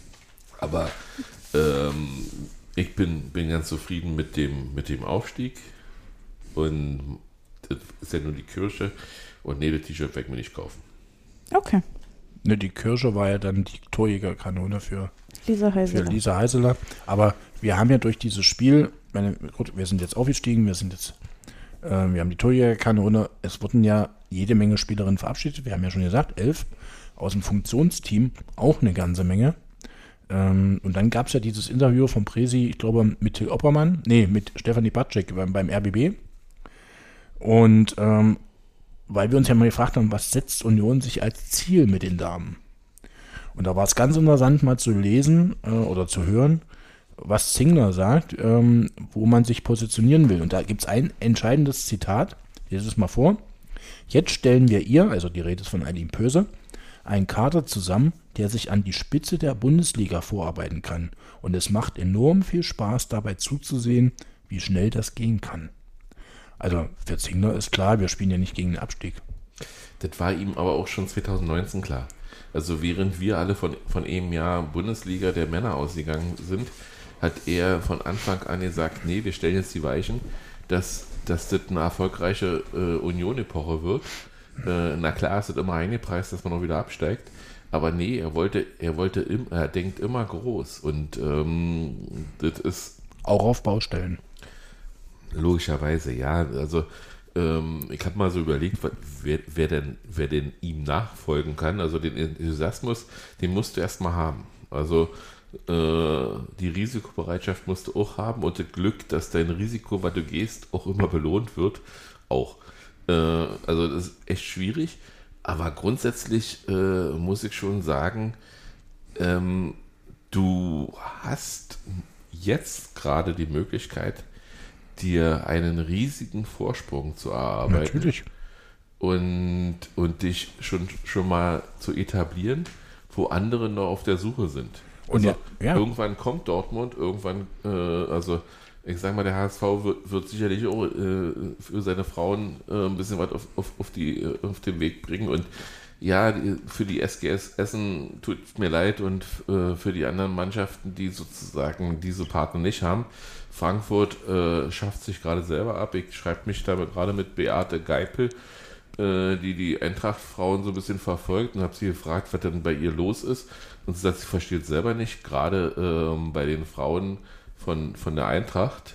ich bin ganz zufrieden mit dem Aufstieg. Und das ist ja nur die Kirsche. Und das T-Shirt werde ich mir nicht kaufen. Okay. Ne, die Kirsche war ja dann die Torjägerkanone für Lisa Heiseler. Aber wir haben ja durch dieses Spiel, gut, wir sind jetzt aufgestiegen, wir haben die Torjägerkanone, es wurden ja jede Menge Spielerinnen verabschiedet, wir haben ja schon gesagt, 11, aus dem Funktionsteam auch eine ganze Menge. Und dann gab es ja dieses Interview vom Presi, ich glaube mit Till Oppermann, mit Stefanie Batschek beim RBB. Und weil wir uns ja mal gefragt haben, was setzt Union sich als Ziel mit den Damen? Und da war es ganz interessant mal zu lesen oder zu hören, was Zingler sagt, wo man sich positionieren will. Und da gibt es ein entscheidendes Zitat, ich lese es mal vor. Jetzt stellen wir ihr, also die Rede ist von Eileen Pöse, einen Kader zusammen, der sich an die Spitze der Bundesliga vorarbeiten kann. Und es macht enorm viel Spaß, dabei zuzusehen, wie schnell das gehen kann. Also für Zingler ist klar, wir spielen ja nicht gegen den Abstieg. Das war ihm aber auch schon 2019 klar. Also während wir alle von einem Jahr Bundesliga der Männer ausgegangen sind, hat er von Anfang an gesagt, nee, wir stellen jetzt die Weichen, dass das eine erfolgreiche Union-Epoche wird. Na klar, es ist immer eingepreist, dass man auch wieder absteigt. Aber nee, er denkt immer groß. Und das ist auch auf Baustellen. Logischerweise, ja. Also ich habe mal so überlegt, wer denn ihm nachfolgen kann. Also den Enthusiasmus, den musst du erstmal haben. Also die Risikobereitschaft musst du auch haben und das Glück, dass dein Risiko, was du gehst, auch immer belohnt wird. auch. Also das ist echt schwierig, aber grundsätzlich muss ich schon sagen, du hast jetzt gerade die Möglichkeit, dir einen riesigen Vorsprung zu erarbeiten. Natürlich. Und dich schon mal zu etablieren, wo andere noch auf der Suche sind. Und Also ja. irgendwann kommt Dortmund, also ich sag mal, der HSV wird sicherlich auch für seine Frauen ein bisschen was auf den Weg bringen. Und ja, für die SGS Essen tut mir leid und für die anderen Mannschaften, die sozusagen diese Partner nicht haben. Frankfurt schafft sich gerade selber ab. Ich schreibe mich da gerade mit Beate Geipel, die Eintracht-Frauen so ein bisschen verfolgt, und habe sie gefragt, was denn bei ihr los ist. Und sie sagt, sie versteht selber nicht, gerade bei den Frauen von der Eintracht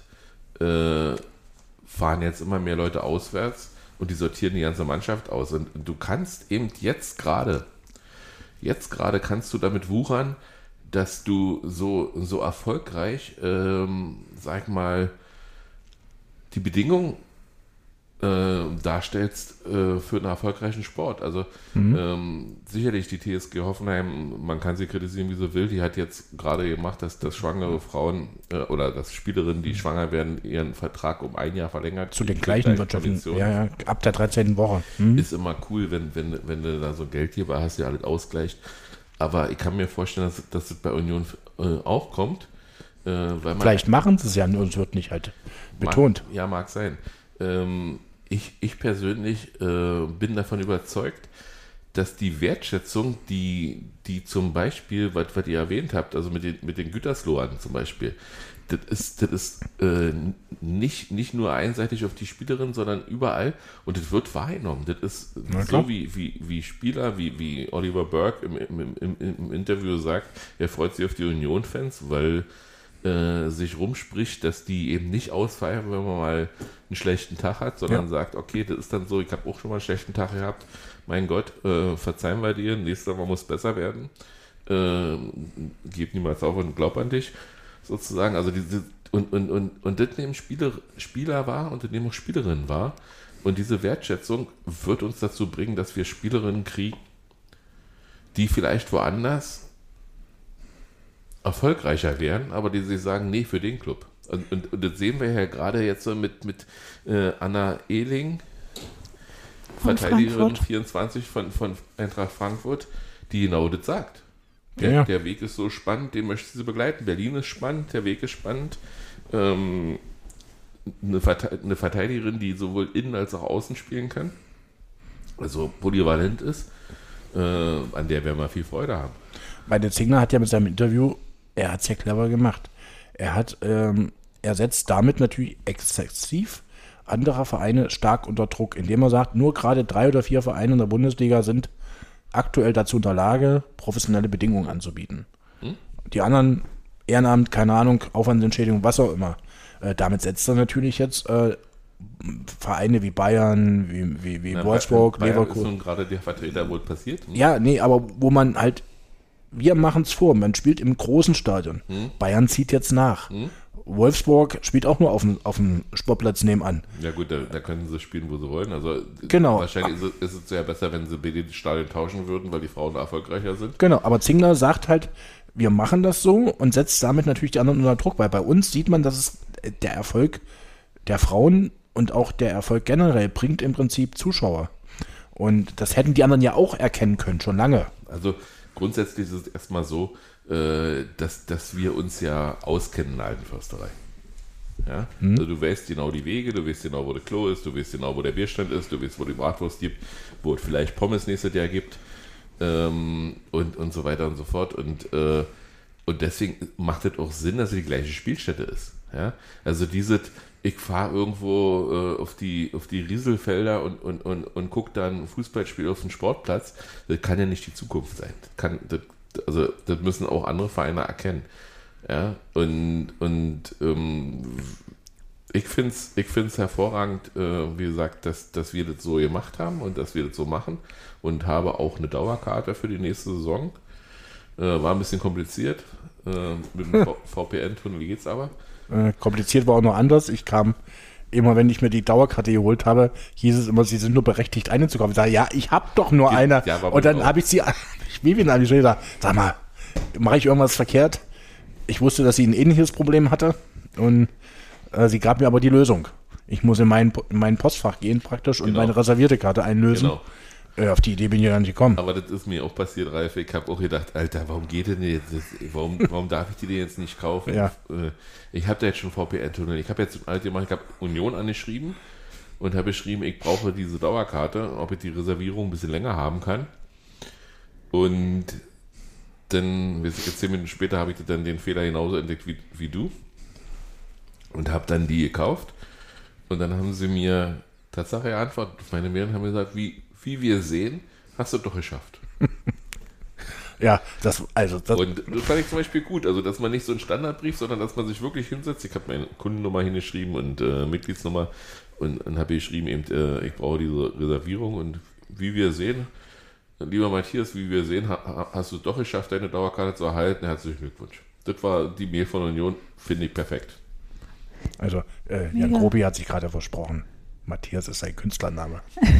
fahren jetzt immer mehr Leute auswärts und die sortieren die ganze Mannschaft aus. Und du kannst eben jetzt gerade kannst du damit wuchern, dass du so erfolgreich, sag mal, die Bedingungen darstellst für einen erfolgreichen Sport. Also sicherlich die TSG Hoffenheim, man kann sie kritisieren, wie sie will, die hat jetzt gerade gemacht, dass schwangere Frauen oder dass Spielerinnen, die schwanger werden, ihren Vertrag um 1 Jahr verlängert. Zu den gleichen Wirtschaften. Ja, ab der 13. Woche. Ist immer cool, wenn du da so Geldgeber hast, der alles ausgleicht. Aber ich kann mir vorstellen, dass das bei Union auch kommt. Weil man Vielleicht machen sie es ja, nur es wird nicht halt betont. Mag sein. Ich persönlich bin davon überzeugt, dass die Wertschätzung, die zum Beispiel, was ihr erwähnt habt, also mit den Güterslohen zum Beispiel, das ist nicht nur einseitig auf die Spielerin, sondern überall, und das wird wahrgenommen. Das ist so wie Spieler, wie Oliver Burke im Interview sagt, er freut sich auf die Union-Fans, weil sich rumspricht, dass die eben nicht ausfeiern, wenn man mal einen schlechten Tag hat, sondern sagt, okay, das ist dann so, ich habe auch schon mal einen schlechten Tag gehabt, mein Gott, verzeihen wir dir, nächstes Mal muss besser werden, gib niemals auf und glaub an dich, sozusagen. Also und das nehmen Spieler wahr und das nehmen auch Spielerinnen wahr, und diese Wertschätzung wird uns dazu bringen, dass wir Spielerinnen kriegen, die vielleicht woanders erfolgreicher wären, aber die sich sagen, nee, für den Club. Und das sehen wir ja gerade jetzt so mit Anna Ehling, Verteidigerin 24 von Eintracht Frankfurt, die genau das sagt. Der Weg ist so spannend, den möchte sie begleiten. Berlin ist spannend, der Weg ist spannend. Eine Verteidigerin, die sowohl innen als auch außen spielen kann, also polyvalent ist, an der werden wir viel Freude haben. Weil der Zingler hat ja mit seinem Interview, er hat es ja clever gemacht. Er setzt damit natürlich exzessiv andere Vereine stark unter Druck, indem er sagt, nur gerade 3 oder 4 Vereine in der Bundesliga sind aktuell dazu in der Lage, professionelle Bedingungen anzubieten. Die anderen, Ehrenamt, keine Ahnung, Aufwandsentschädigung, was auch immer. Damit setzt er natürlich jetzt Vereine wie Bayern, wie Wolfsburg, Leverkusen. Ist nun gerade der Vertreter, wo es passiert? Ja, nee, aber wo man halt, wir machen es vor, man spielt im großen Stadion. Bayern zieht jetzt nach. Wolfsburg spielt auch nur auf dem Sportplatz nebenan. Ja gut, da können sie spielen, wo sie wollen. Also genau. Wahrscheinlich ist es ja besser, wenn sie beide die Stadien tauschen würden, weil die Frauen erfolgreicher sind. Genau, aber Zingler sagt halt, wir machen das so und setzt damit natürlich die anderen unter Druck, weil bei uns sieht man, dass es der Erfolg der Frauen und auch der Erfolg generell bringt im Prinzip Zuschauer. Und das hätten die anderen ja auch erkennen können, schon lange. Also grundsätzlich ist es erstmal so, dass wir uns ja auskennen in der alten Försterei. Ja? Also du weißt genau die Wege, du weißt genau, wo der Klo ist, du weißt genau, wo der Bierstand ist, du weißt, wo die Bratwurst gibt, wo es vielleicht Pommes nächstes Jahr gibt und so weiter und so fort. Und deswegen macht es auch Sinn, dass es die gleiche Spielstätte ist. Ja? Also ich fahre irgendwo auf die Rieselfelder und gucke dann ein Fußballspiel auf dem Sportplatz, das kann ja nicht die Zukunft sein. Das müssen auch andere Vereine erkennen. Ja? Und ich finde es hervorragend, wie gesagt, dass wir das so gemacht haben und dass wir das so machen, und habe auch eine Dauerkarte für die nächste Saison. War ein bisschen kompliziert mit dem VPN-Tunnel, wie geht's aber? Kompliziert war auch noch anders. Ich kam immer wenn ich mir die Dauerkarte geholt habe, hieß es immer, sie sind nur berechtigt, eine zu kaufen. Ich sage, ja, ich habe doch nur eine. Ja, und dann habe ich sie, Vivian habe ich schon gesagt, sag mal, mache ich irgendwas verkehrt? Ich wusste, dass sie ein ähnliches Problem hatte und sie gab mir aber die Lösung. Ich muss in mein Postfach gehen praktisch und meine reservierte Karte einlösen. Genau. Auf die Idee bin ich ja nicht gekommen. Aber das ist mir auch passiert, Ralf. Ich habe auch gedacht, Alter, warum geht denn jetzt? Warum darf ich die denn jetzt nicht kaufen? Ja. Ich habe da jetzt schon VPN-Tunnel. Ich habe jetzt ich habe Union angeschrieben und habe geschrieben, ich brauche diese Dauerkarte, ob ich die Reservierung ein bisschen länger haben kann. Und dann, 10 Minuten später, habe ich dann den Fehler genauso entdeckt wie du und habe dann die gekauft. Und dann haben sie mir Tatsache geantwortet auf meine Mail und haben gesagt, wie wir sehen, hast du doch geschafft. Ja, und das fand ich zum Beispiel gut, also dass man nicht so einen Standardbrief, sondern dass man sich wirklich hinsetzt. Ich habe meine Kundennummer hingeschrieben und Mitgliedsnummer und habe geschrieben, eben, ich brauche diese Reservierung und wie wir sehen, lieber Matthias, wie wir sehen, hast du es doch geschafft, deine Dauerkarte zu erhalten. Herzlichen Glückwunsch. Das war die Mail von Union, finde ich perfekt. Also Jan Grobi hat sich gerade versprochen. Matthias ist sein Künstlername.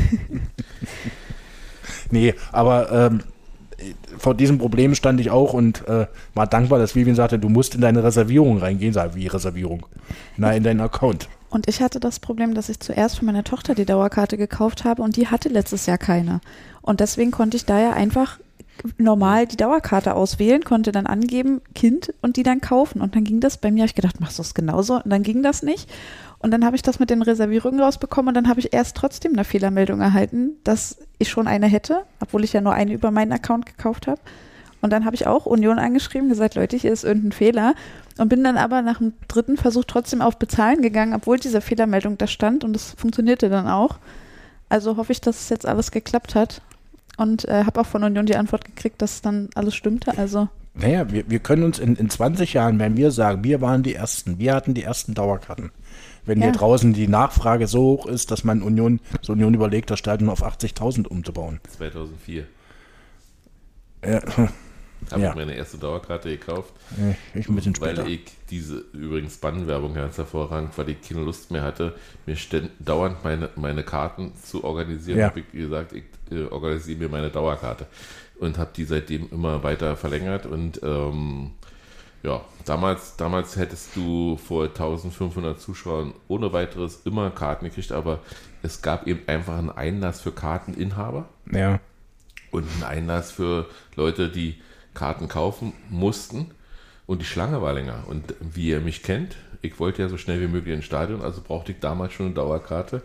Nee, aber vor diesem Problem stand ich auch und war dankbar, dass Vivian sagte, du musst in deine Reservierung reingehen. Sag, wie Reservierung? Na, in deinen Account. Und ich hatte das Problem, dass ich zuerst für meine Tochter die Dauerkarte gekauft habe und die hatte letztes Jahr keine. Und deswegen konnte ich da ja einfach normal die Dauerkarte auswählen, konnte dann angeben, Kind und die dann kaufen. Und dann ging das bei mir, habe ich gedacht, machst du es genauso? Und dann ging das nicht. Und dann habe ich das mit den Reservierungen rausbekommen und dann habe ich erst trotzdem eine Fehlermeldung erhalten, dass ich schon eine hätte, obwohl ich ja nur eine über meinen Account gekauft habe. Und dann habe ich auch Union angeschrieben, gesagt, Leute, hier ist irgendein Fehler. Und bin dann aber nach dem 3. Versuch trotzdem auf Bezahlen gegangen, obwohl diese Fehlermeldung da stand und das funktionierte dann auch. Also hoffe ich, dass es jetzt alles geklappt hat. Und habe auch von Union die Antwort gekriegt, dass dann alles stimmte. Also naja, wir können uns in 20 Jahren, wenn wir sagen, wir waren die Ersten, wir hatten die ersten Dauerkarten. Wenn hier draußen die Nachfrage so hoch ist, dass man Union überlegt, das Stadion auf 80.000 umzubauen. 2004. Ja. Habe ich meine erste Dauerkarte gekauft. Ich ein bisschen später. Weil ich diese, übrigens Bannwerbung ganz hervorragend, weil ich keine Lust mehr hatte, mir dauernd meine Karten zu organisieren. Ja. Habe ich gesagt, ich organisiere mir meine Dauerkarte. Und habe die seitdem immer weiter verlängert. Und damals hättest du vor 1500 Zuschauern ohne weiteres immer Karten gekriegt, aber es gab eben einfach einen Einlass für Karteninhaber. Ja. Und einen Einlass für Leute, die Karten kaufen mussten und die Schlange war länger. Und wie ihr mich kennt, ich wollte ja so schnell wie möglich ins Stadion, also brauchte ich damals schon eine Dauerkarte.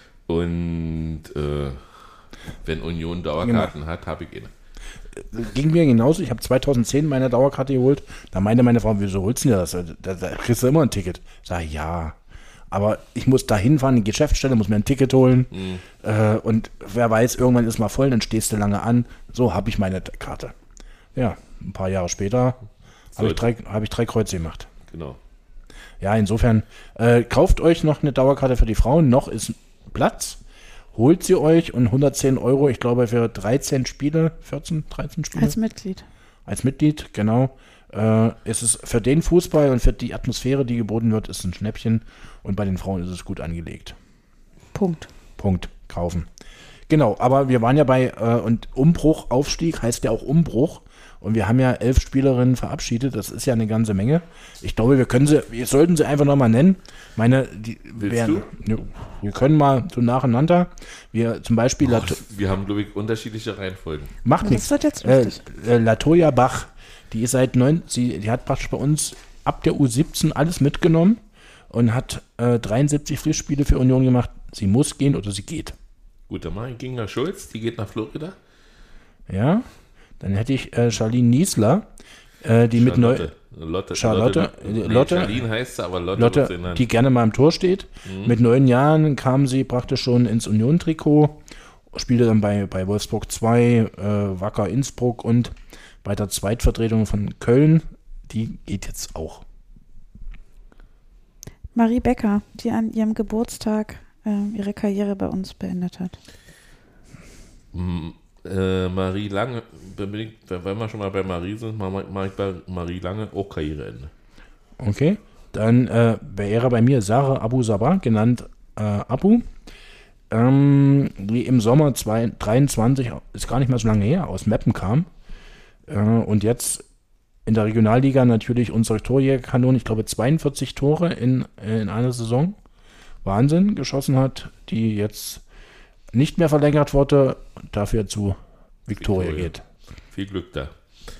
Und wenn Union Dauerkarten hat, habe ich eine. Ging mir genauso. Ich habe 2010 meine Dauerkarte geholt. Da meinte meine Frau, wieso holst du dir das? Da kriegst du immer ein Ticket. Sag ich, ja. Aber ich muss da hinfahren, in die Geschäftsstelle, muss mir ein Ticket holen. Und wer weiß, irgendwann ist mal voll, dann stehst du lange an. So habe ich meine Karte. Ja, ein paar Jahre später habe ich 3 Kreuze gemacht. Genau. Ja, insofern, kauft euch noch eine Dauerkarte für die Frauen. Noch ist Platz. Holt sie euch und 110 €, ich glaube für 13 Spiele, 13 Spiele. als Mitglied. Als Mitglied, genau. Ist es für den Fußball und für die Atmosphäre, die geboten wird, ist ein Schnäppchen. Und bei den Frauen ist es gut angelegt. Punkt. Kaufen. Genau, aber wir waren ja bei, und Umbruch, Aufstieg heißt ja auch Umbruch. Und wir haben ja 11 Spielerinnen verabschiedet. Das ist ja eine ganze Menge. Ich glaube, wir sollten sie einfach nochmal nennen. Willst du? Wir können mal so nacheinander. Wir zum Beispiel. Wir haben, glaube ich, unterschiedliche Reihenfolgen. Macht nichts. Das wird jetzt lustig. Latoya Bach, die ist die hat praktisch bei uns ab der U17 alles mitgenommen und hat 73 Pflichtspiele für Union gemacht. Sie muss gehen oder sie geht. Gut, dann mache ich Ginga Schulz, die geht nach Florida. Ja. Dann hätte ich Charlene Niesler, die mit Lotte. Charlene heißt sie, aber Lotte, die gerne mal im Tor steht. Mit 9 Jahren kam sie praktisch schon ins Union-Trikot, spielte dann bei Wolfsburg 2, Wacker Innsbruck und bei der Zweitvertretung von Köln. Die geht jetzt auch. Marie Becker, die an ihrem Geburtstag ihre Karriere bei uns beendet hat. Marie Lange, wenn wir schon mal bei Marie sind, mache ich bei Marie Lange auch Karriereende. Okay, dann wäre bei mir Sarah Abu Sabah, genannt Abu, die im Sommer 2023, ist gar nicht mehr so lange her, aus Meppen kam. Und jetzt in der Regionalliga natürlich unsere Torjägerkanone, ich glaube 42 Tore in einer Saison. Wahnsinn, geschossen hat, die jetzt nicht mehr verlängert wurde, dafür zu Viktoria geht. Viel Glück da.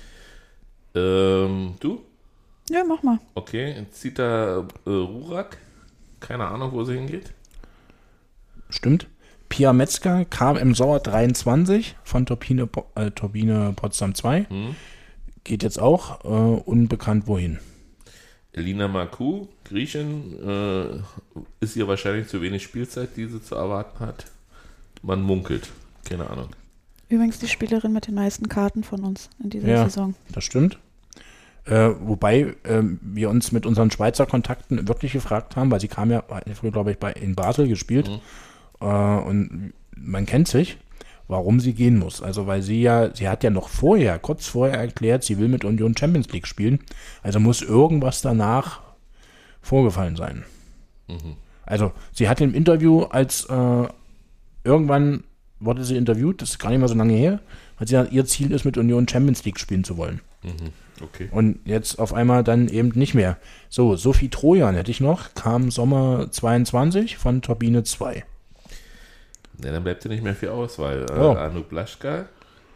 Du? Ja, mach mal. Okay, Zita Rurak. Keine Ahnung, wo sie hingeht. Stimmt. Pia Metzger kam im Sommer 23 von Turbine Potsdam 2. Geht jetzt auch unbekannt wohin. Elina Markou, Griechin, ist ihr wahrscheinlich zu wenig Spielzeit, die sie zu erwarten hat. Man munkelt. Keine Ahnung. Übrigens die Spielerin mit den meisten Karten von uns in dieser Saison. Das stimmt. Wobei wir uns mit unseren Schweizer Kontakten wirklich gefragt haben, weil sie kam ja früher, glaube ich, in Basel gespielt. Und man kennt sich, warum sie gehen muss. Also weil sie hat ja noch kurz vorher erklärt, sie will mit Union Champions League spielen. Also muss irgendwas danach vorgefallen sein. Also sie hat im Interview, als irgendwann wurde sie interviewt, das ist gar nicht mal so lange her, hat sie gesagt, ihr Ziel ist, mit Union Champions League spielen zu wollen. Okay. Und jetzt auf einmal dann eben nicht mehr. So, Sophie Trojan hätte ich noch, kam Sommer 22 von Turbine 2. Ja, dann bleibt ja nicht mehr viel Auswahl. Anu Blaschka.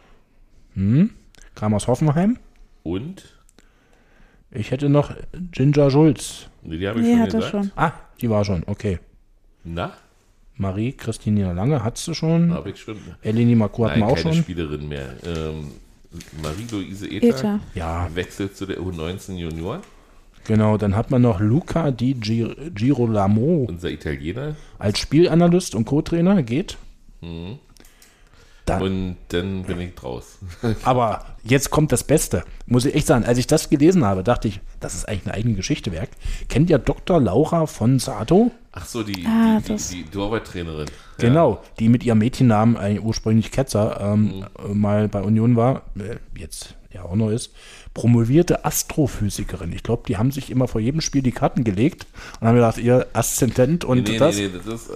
Kam aus Hoffenheim. Und? Ich hätte noch Ginger Schulz. Nee, die habe ich schon hat er gesagt. schon. Ah, die war schon, okay. Na? Marie-Christine Lange hat sie schon. Habe ich schon. Eleni Marco hatten wir auch keine schon. Spielerin mehr. Marie-Louise Ether Ja, wechselt zu der U19 Junior. genau. Dann hat man noch Luca Di Girolamo Unser Italiener. als Spielanalyst und Co-Trainer. Geht. Dann. Und dann bin ich draus. Aber jetzt kommt das Beste. Muss ich echt sagen, als ich das gelesen habe, dachte ich, das ist eigentlich eine eigene Geschichte wert. Kennt ihr Dr. Laura von Sato? Ach so, die Torwarttrainerin. Genau, die mit ihrem Mädchennamen, eigentlich ursprünglich Ketzer, mal bei Union war, jetzt ja auch noch ist, promovierte Astrophysikerin. Ich glaube, die haben sich immer vor jedem Spiel die Karten gelegt und haben gedacht, ihr Aszendent und das. Nee, das ist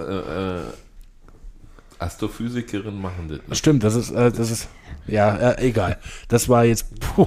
Astrophysikerin machen das nicht. Stimmt, das ist, egal. Das war jetzt,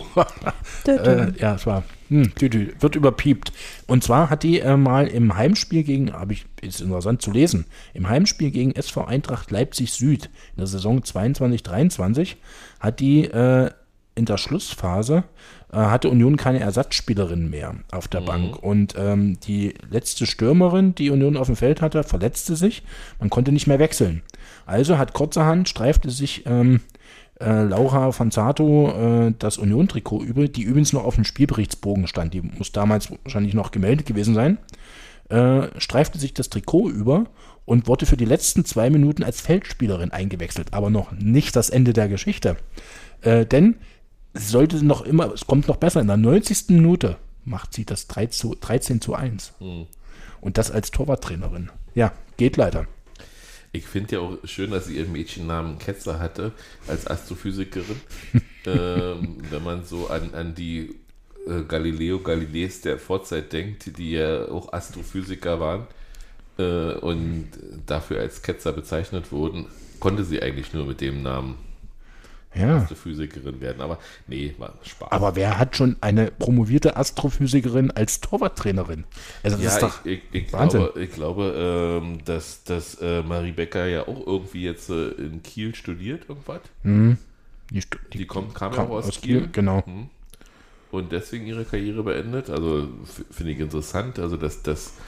es war, wird überpiept. Und zwar hat die mal im Heimspiel ist interessant zu lesen, im Heimspiel gegen SV Eintracht Leipzig Süd in der Saison 22/23 hat die in der Schlussphase hatte Union keine Ersatzspielerin mehr auf der Bank. Und die letzte Stürmerin, die Union auf dem Feld hatte, verletzte sich. Man konnte nicht mehr wechseln. Also kurzerhand streifte sich Laura von Sato das Union-Trikot über, die übrigens noch auf dem Spielberichtsbogen stand. Die muss damals wahrscheinlich noch gemeldet gewesen sein. Streifte sich das Trikot über und wurde für die letzten 2 Minuten als Feldspielerin eingewechselt. Aber noch nicht das Ende der Geschichte. Denn es kommt noch besser. In der 90. Minute macht sie das 13:1. Und das als Torwarttrainerin. Ja, geht leider. Ich finde ja auch schön, dass sie ihren Mädchennamen Ketzer hatte als Astrophysikerin. Wenn man so an die Galileo Galileis der Vorzeit denkt, die ja auch Astrophysiker waren und dafür als Ketzer bezeichnet wurden, konnte sie eigentlich nur mit dem Namen Astrophysikerin werden. Aber nee, war Spaß. Aber wer hat schon eine promovierte Astrophysikerin als Torwarttrainerin? Also das ist doch ich Wahnsinn. glaube, dass Marie Becker ja auch irgendwie jetzt in Kiel studiert, irgendwas. Die kam ja auch aus Kiel. Genau. Und deswegen ihre Karriere beendet. Also finde ich interessant. Also da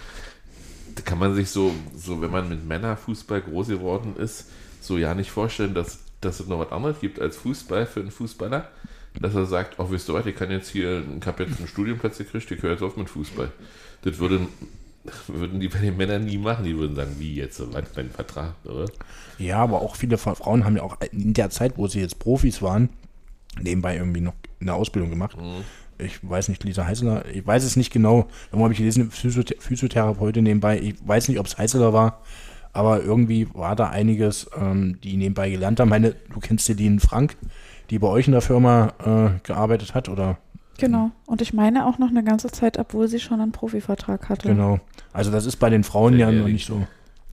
kann man sich so, wenn man mit Männerfußball groß geworden ist, so ja nicht vorstellen, dass es noch was anderes gibt als Fußball für einen Fußballer, dass er sagt, oh, wisst ihr was, ich habe jetzt einen Studienplatz gekriegt, ich höre jetzt auf mit Fußball. Das würden die bei den Männern nie machen, die würden sagen, wie jetzt, so weit mein Vertrag, oder? Ja, aber auch viele Frauen haben ja auch in der Zeit, wo sie jetzt Profis waren, nebenbei irgendwie noch eine Ausbildung gemacht. Ich weiß nicht, Lisa Heißler, ich weiß es nicht genau, irgendwo habe ich gelesen, Physiotherapeutin nebenbei, ich weiß nicht, ob es Heißler war, aber irgendwie war da einiges, die nebenbei gelernt haben. Du kennst Celine Frank, die bei euch in der Firma gearbeitet hat, oder? Genau. Und ich meine auch noch eine ganze Zeit, obwohl sie schon einen Profivertrag hatte. Genau. Also das ist bei den Frauen ja noch nicht so.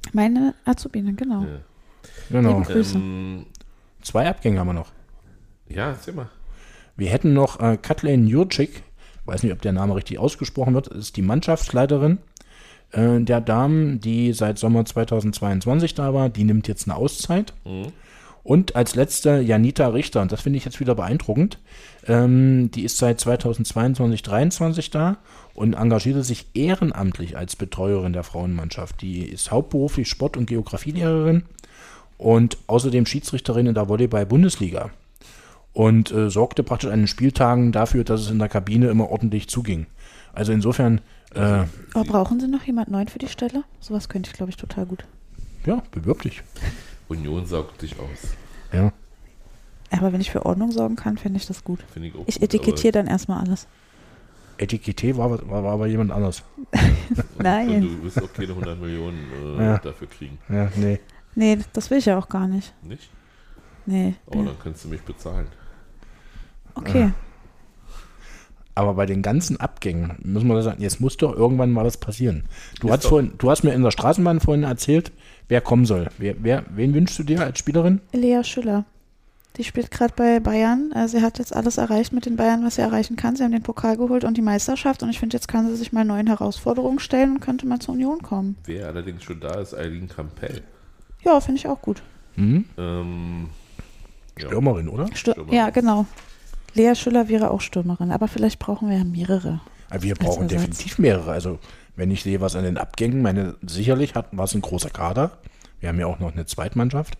Meine Azubine, genau. Ja. Genau. Liebe Grüße. 2 Abgänge haben wir noch. Ja, erzähl mal. Wir hätten noch Kathleen Jurczyk, weiß nicht, ob der Name richtig ausgesprochen wird, ist die Mannschaftsleiterin der Damen, die seit Sommer 2022 da war. Die nimmt jetzt eine Auszeit. Und als letzte Janita Richter, und das finde ich jetzt wieder beeindruckend, die ist seit 2022/23 da und engagierte sich ehrenamtlich als Betreuerin der Frauenmannschaft. Die ist hauptberuflich Sport- und Geografielehrerin und außerdem Schiedsrichterin in der Volleyball-Bundesliga. Und sorgte praktisch an den Spieltagen dafür, dass es in der Kabine immer ordentlich zuging. Also insofern, Brauchen Sie noch jemand Neuen für die Stelle? Sowas könnte ich, glaube ich, total gut. ja, bewirb dich. Union saugt dich aus. Ja. Aber wenn ich für Ordnung sorgen kann, fände ich das gut. Finde ich auch Ich gut, etikettiere dann erstmal alles. Etikette war aber jemand anders. und Nein. du wirst auch keine 100 Millionen Ja. dafür kriegen. Ja, nee. Nee, das will ich ja auch gar nicht. Nicht? Nee. Oh, dann kannst du mich bezahlen. Okay. Aber bei den ganzen Abgängen, müssen wir sagen, jetzt muss doch irgendwann mal was passieren. Du Ist hast mir in der Straßenbahn vorhin erzählt, wer kommen soll. Wen wünschst du dir als Spielerin? Lea Schüller. Die spielt gerade bei Bayern. Sie hat jetzt alles erreicht mit den Bayern, was sie erreichen kann. Sie haben den Pokal geholt und die Meisterschaft. Und ich finde, jetzt kann sie sich mal neuen Herausforderungen stellen und könnte mal zur Union kommen. Wer allerdings schon da ist, Eileen Campbell. Ja, finde ich auch gut. Mhm. Ja. Stürmerin, oder? Stürmerin. Ja, genau. Lea Schüller wäre auch Stürmerin. Aber vielleicht brauchen wir ja mehrere. Aber wir Als brauchen Ersatz. definitiv mehrere. Also, wenn ich sehe, was an den Abgängen, sicherlich war es ein großer Kader. Wir haben ja auch noch eine Zweitmannschaft.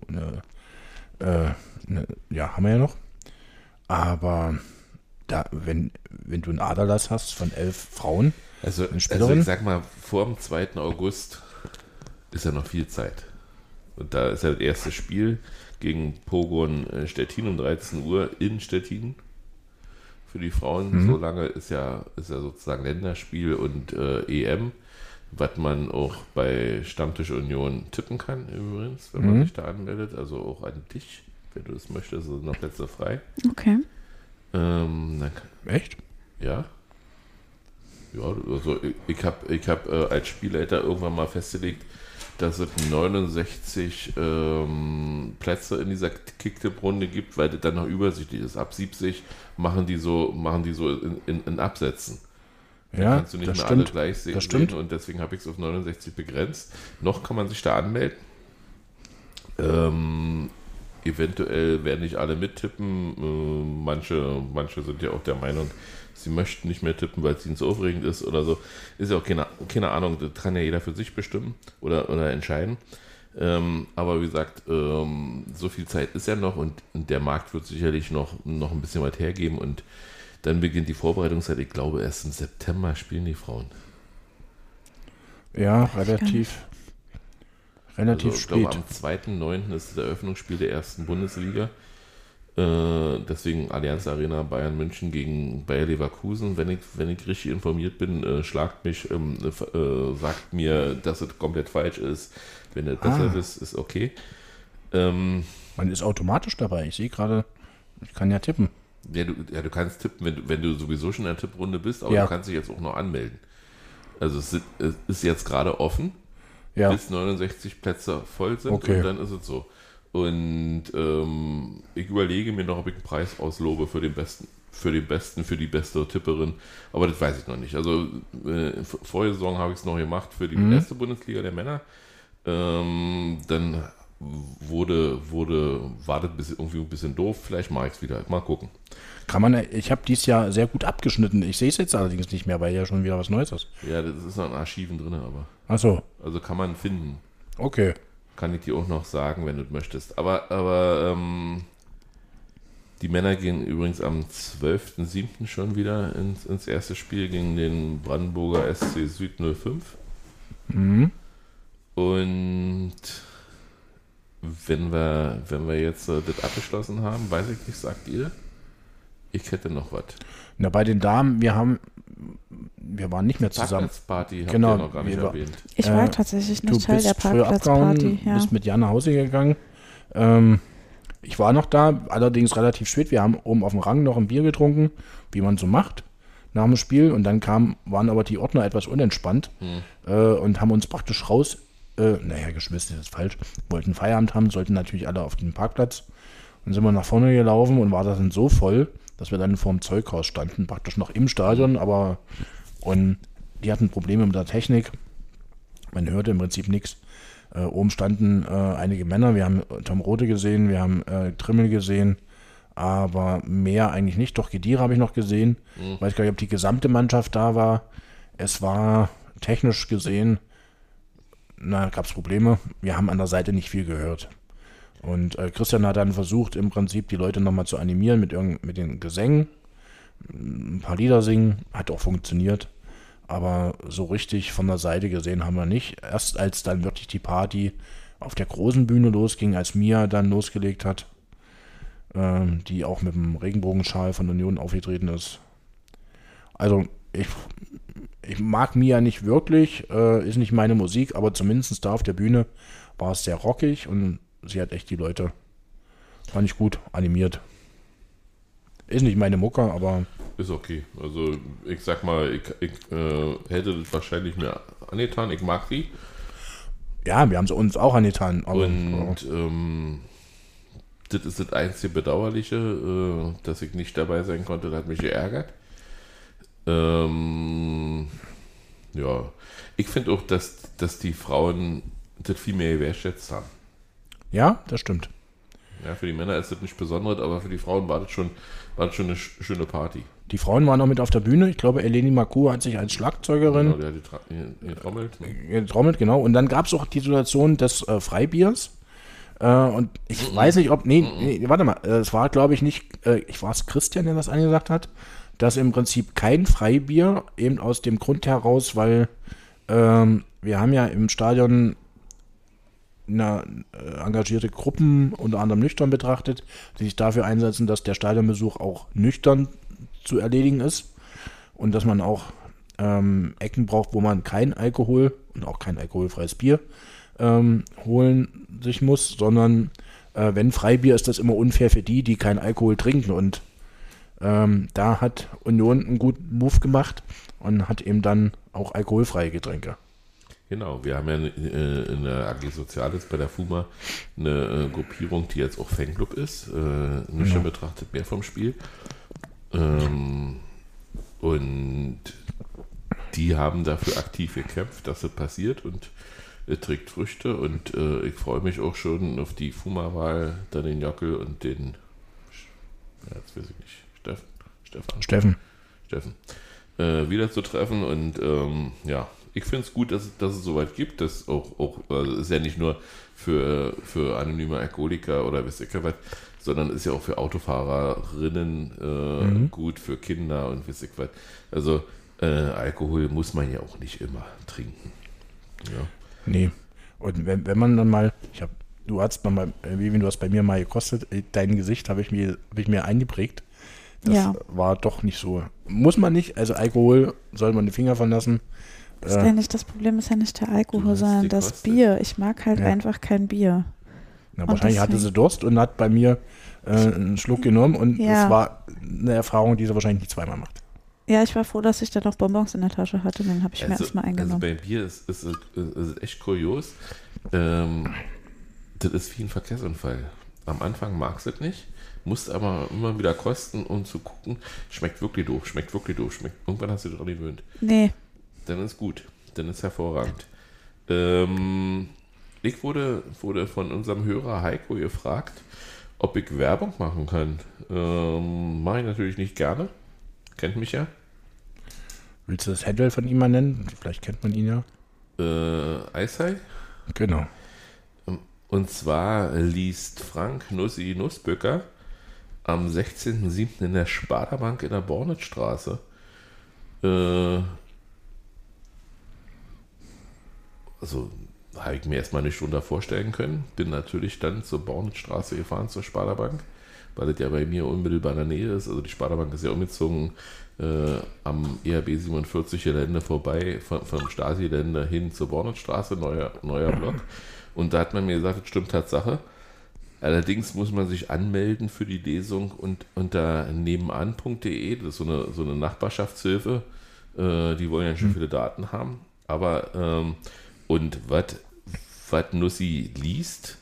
Haben wir ja noch. Aber da, wenn du einen Aderlass hast von 11 Frauen, Also eine Spielerin? ich sag mal, vor dem 2. August ist ja noch viel Zeit. Und da ist ja das erste Spiel gegen Pogon Stettin um 13 Uhr in Stettin für die Frauen. So lange ist ja sozusagen Länderspiel und EM, was man auch bei Stammtisch Union tippen kann übrigens, wenn man sich da anmeldet. Also auch an dich, wenn du es möchtest, sind noch Plätze frei. Okay. echt? Ja. Ja, also ich hab als Spielleiter irgendwann mal festgelegt, dass es 69 Plätze in dieser Kicktipp-Runde gibt, weil das dann noch übersichtlich ist. Ab 70 machen die so in Absätzen. Dann Ja, kannst du nicht das mehr stimmt. alle gleich sehen. Das stimmt. Und deswegen habe ich es auf 69 begrenzt. Noch kann man sich da anmelden. Eventuell werden nicht alle mittippen. Manche sind ja auch der Meinung, sie möchten nicht mehr tippen, weil es ihnen so aufregend ist oder so. Ist ja auch keine Ahnung, das kann ja jeder für sich bestimmen oder entscheiden. Aber wie gesagt, so viel Zeit ist ja noch und der Markt wird sicherlich noch ein bisschen was hergeben und dann beginnt die Vorbereitungszeit. Ich glaube, erst im September spielen die Frauen. Ja, relativ Also, ich spät. glaube, am 2.9. ist das Eröffnungsspiel der ersten Bundesliga. Deswegen Allianz Arena Bayern München gegen Bayer Leverkusen. Wenn ich richtig informiert bin, schlagt mich, sagt mir, dass es komplett falsch ist. Wenn ihr besser wisst, ist okay. Man ist automatisch dabei. Ich sehe gerade, ich kann ja tippen. Ja, du kannst tippen, wenn du sowieso schon in der Tipprunde bist, aber Ja. du kannst dich jetzt auch noch anmelden. Also es ist jetzt gerade offen, Ja, bis 69 Plätze voll sind Okay. und dann ist es so. Und ich überlege mir noch, ob ich einen Preis auslobe für die beste Tipperin, aber das weiß ich noch nicht. Also vorige Saison habe ich es noch gemacht für die erste Bundesliga der Männer. Dann war das irgendwie ein bisschen doof, vielleicht mache ich es wieder. Mal gucken. ich habe dieses Jahr sehr gut abgeschnitten. Ich sehe es jetzt allerdings nicht mehr, weil ja schon wieder was Neues ist. Ja, das ist noch in Archiven drin, aber Ach so, also kann man finden. okay. Kann ich dir auch noch sagen, wenn du möchtest. Aber die Männer gehen übrigens am 12.07. schon wieder ins erste Spiel gegen den Brandenburger SC Süd 05. Und wenn wir jetzt das abgeschlossen haben, weiß ich nicht, sagt ihr? Ich hätte noch was. Na, bei den Damen, wir waren nicht mehr zusammen. Parkplatzparty habt Genau, ihr noch gar nicht wir war- erwähnt. Ich war tatsächlich Du nicht Teil bist der früher Parkplatzparty. abgehauen, Ja. bist mit Jan nach Hause gegangen. Ich war noch da, allerdings relativ spät. Wir haben oben auf dem Rang noch ein Bier getrunken, wie man so macht, nach dem Spiel. Und dann waren aber die Ordner etwas unentspannt und haben uns praktisch geschmissen ist falsch, wollten Feierabend haben, sollten natürlich alle auf den Parkplatz. Dann sind wir nach vorne gelaufen und war das dann so voll, dass wir dann vor dem Zeughaus standen, praktisch noch im Stadion, und die hatten Probleme mit der Technik. Man hörte im Prinzip nichts. Oben standen einige Männer, wir haben Tom Rode gesehen, wir haben Trimmel gesehen, aber mehr eigentlich nicht. Doch Khedira habe ich noch gesehen. Weiß gar nicht, ob die gesamte Mannschaft da war. Es war technisch gesehen, gab es Probleme. Wir haben an der Seite nicht viel gehört. Und Christian hat dann versucht, im Prinzip die Leute nochmal zu animieren mit den Gesängen. Ein paar Lieder singen, hat auch funktioniert. Aber so richtig von der Seite gesehen haben wir nicht. Erst als dann wirklich die Party auf der großen Bühne losging, als Mia dann losgelegt hat, die auch mit dem Regenbogenschal von Union aufgetreten ist. Also ich mag Mia nicht wirklich, ist nicht meine Musik, aber zumindest da auf der Bühne war es sehr rockig und sie hat echt die Leute, fand ich gut, animiert. Ist nicht meine Mucke, aber... Ist okay. Also ich sag mal, ich hätte das wahrscheinlich mir angetan. Ich mag sie. Ja, wir haben es uns auch angetan. Aber, und das ist das einzige Bedauerliche, dass ich nicht dabei sein konnte. Das hat mich geärgert. Ja, ich finde auch, dass die Frauen das viel mehr wertschätzt haben. Ja, das stimmt. Ja, für die Männer ist das nicht besonders, aber für die Frauen war das schon eine schöne Party. Die Frauen waren auch mit auf der Bühne. Ich glaube, Eleni Maku hat sich als Schlagzeugerin getrommelt, genau. Und dann gab es auch die Situation des Freibiers. Und ich weiß nicht, ob... Nee, warte mal. Es war, glaube ich, nicht... war es Christian, der das angesagt hat, dass im Prinzip kein Freibier, eben aus dem Grund heraus, weil wir haben ja im Stadion engagierte Gruppen, unter anderem nüchtern betrachtet, die sich dafür einsetzen, dass der Stadionbesuch auch nüchtern zu erledigen ist und dass man auch Ecken braucht, wo man kein Alkohol und auch kein alkoholfreies Bier holen sich muss, sondern wenn Freibier ist das immer unfair für die kein Alkohol trinken, und da hat Union einen guten Move gemacht und hat eben dann auch alkoholfreie Getränke. Genau, wir haben ja in der AG Soziales bei der FUMA eine Gruppierung, die jetzt auch Fanclub ist, nüchtern betrachtet mehr vom Spiel. Und die haben dafür aktiv gekämpft, dass das passiert, und es trägt Früchte, und ich freue mich auch schon auf die FUMA-Wahl, dann den Jockel und den, jetzt weiß ich nicht, Steffen wieder zu treffen, und ja, ich finde es gut, dass es soweit gibt, dass auch also ist ja nicht nur für anonyme Alkoholiker oder was ich was, sondern ist ja auch für Autofahrerinnen gut, für Kinder und was ich was. Also Alkohol muss man ja auch nicht immer trinken. Ja. Nee. Und wenn man dann mal, du hast bei mir mal gekostet, dein Gesicht habe ich mir eingeprägt. Das war doch nicht so. Muss man nicht, also Alkohol soll man die Finger von lassen. Das ist ja nicht, das Problem ist ja nicht der Alkohol, sondern das Bier. Ich mag halt einfach kein Bier. Na, wahrscheinlich hatte sie Durst und hat bei mir einen Schluck genommen, und es war eine Erfahrung, die sie wahrscheinlich nicht zweimal macht. Ja, ich war froh, dass ich da noch Bonbons in der Tasche hatte, dann habe ich mir erstmal eingenommen. Also bei Bier ist echt kurios. Das ist wie ein Verkehrsunfall. Am Anfang magst du es nicht, musst aber immer wieder kosten, um zu gucken, schmeckt wirklich doof. Irgendwann hast du dich daran gewöhnt. Nee. Dann ist gut, dann ist hervorragend. Ich wurde von unserem Hörer Heiko gefragt, ob ich Werbung machen kann. Mache ich natürlich nicht gerne. Kennt mich ja. Willst du das Handle von ihm mal nennen? Vielleicht kennt man ihn ja. Eishai? Genau. Und zwar liest Frank Nussböcker am 16.07. in der Sparda-Bank in der Bornitzstraße. Also habe ich mir erstmal nicht drunter vorstellen können. Bin natürlich dann zur Bornitzstraße gefahren, zur Sparda-Bank, weil das ja bei mir unmittelbar in der Nähe ist. Also die Sparda-Bank ist ja umgezogen am ERB 47 Gelände vorbei, vom Stasi-Gelände hin zur Bornitzstraße, neuer Block. Und da hat man mir gesagt, das stimmt Tatsache. Allerdings muss man sich anmelden für die Lesung und unter nebenan.de, das ist so eine Nachbarschaftshilfe, die wollen ja schon viele Daten haben. Aber und was was Nussi liest,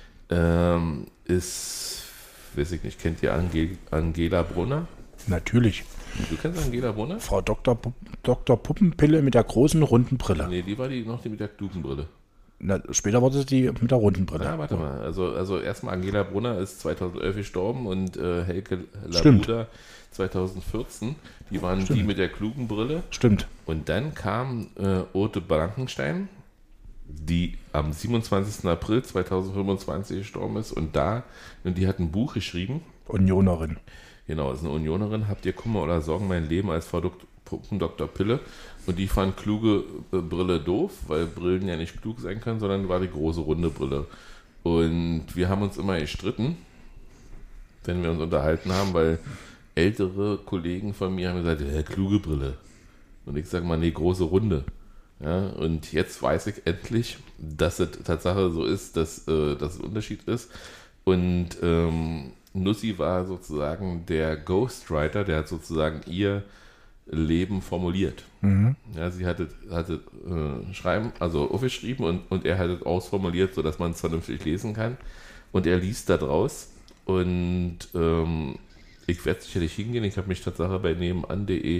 ist, weiß ich nicht, kennt ihr Angela Brunner? Natürlich. Du kennst Angela Brunner? Frau Dr. Puppenpille mit der großen runden Brille. Nee, die war die mit der Dukenbrille. Na, später wurde es die mit der runden Brille. Na, warte mal. Also erstmal Angela Brunner ist 2011 gestorben und Helke Stimmt. Labuda 2014. Die waren Stimmt. die mit der klugen Brille. Stimmt. Und dann kam Ute Blankenstein, die am 27. April 2025 gestorben ist. Und die hat ein Buch geschrieben. Unionerin. Genau, ist eine Unionerin. Habt ihr Kummer oder Sorgen, mein Leben als Frau Dr. Pille? Und die fand kluge Brille doof, weil Brillen ja nicht klug sein können, sondern war die große runde Brille. Und wir haben uns immer gestritten, wenn wir uns unterhalten haben, weil ältere Kollegen von mir haben gesagt, kluge Brille. Und ich sage mal, nee, große runde. Ja, und jetzt weiß ich endlich, dass es Tatsache so ist, dass es ein Unterschied ist. Und Nussi war sozusagen der Ghostwriter, der hat sozusagen ihr Leben formuliert. Ja, sie hatte schreiben, also aufgeschrieben und er hat es ausformuliert, sodass man es vernünftig lesen kann. Und er liest da draus. Und ich werde sicherlich hingehen. Ich habe mich tatsächlich bei nebenan.de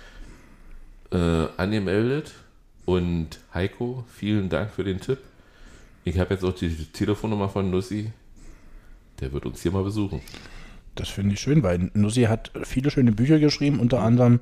angemeldet. Und Heiko, vielen Dank für den Tipp. Ich habe jetzt auch die Telefonnummer von Nussi. Der wird uns hier mal besuchen. Das finde ich schön, weil Nussi hat viele schöne Bücher geschrieben, unter anderem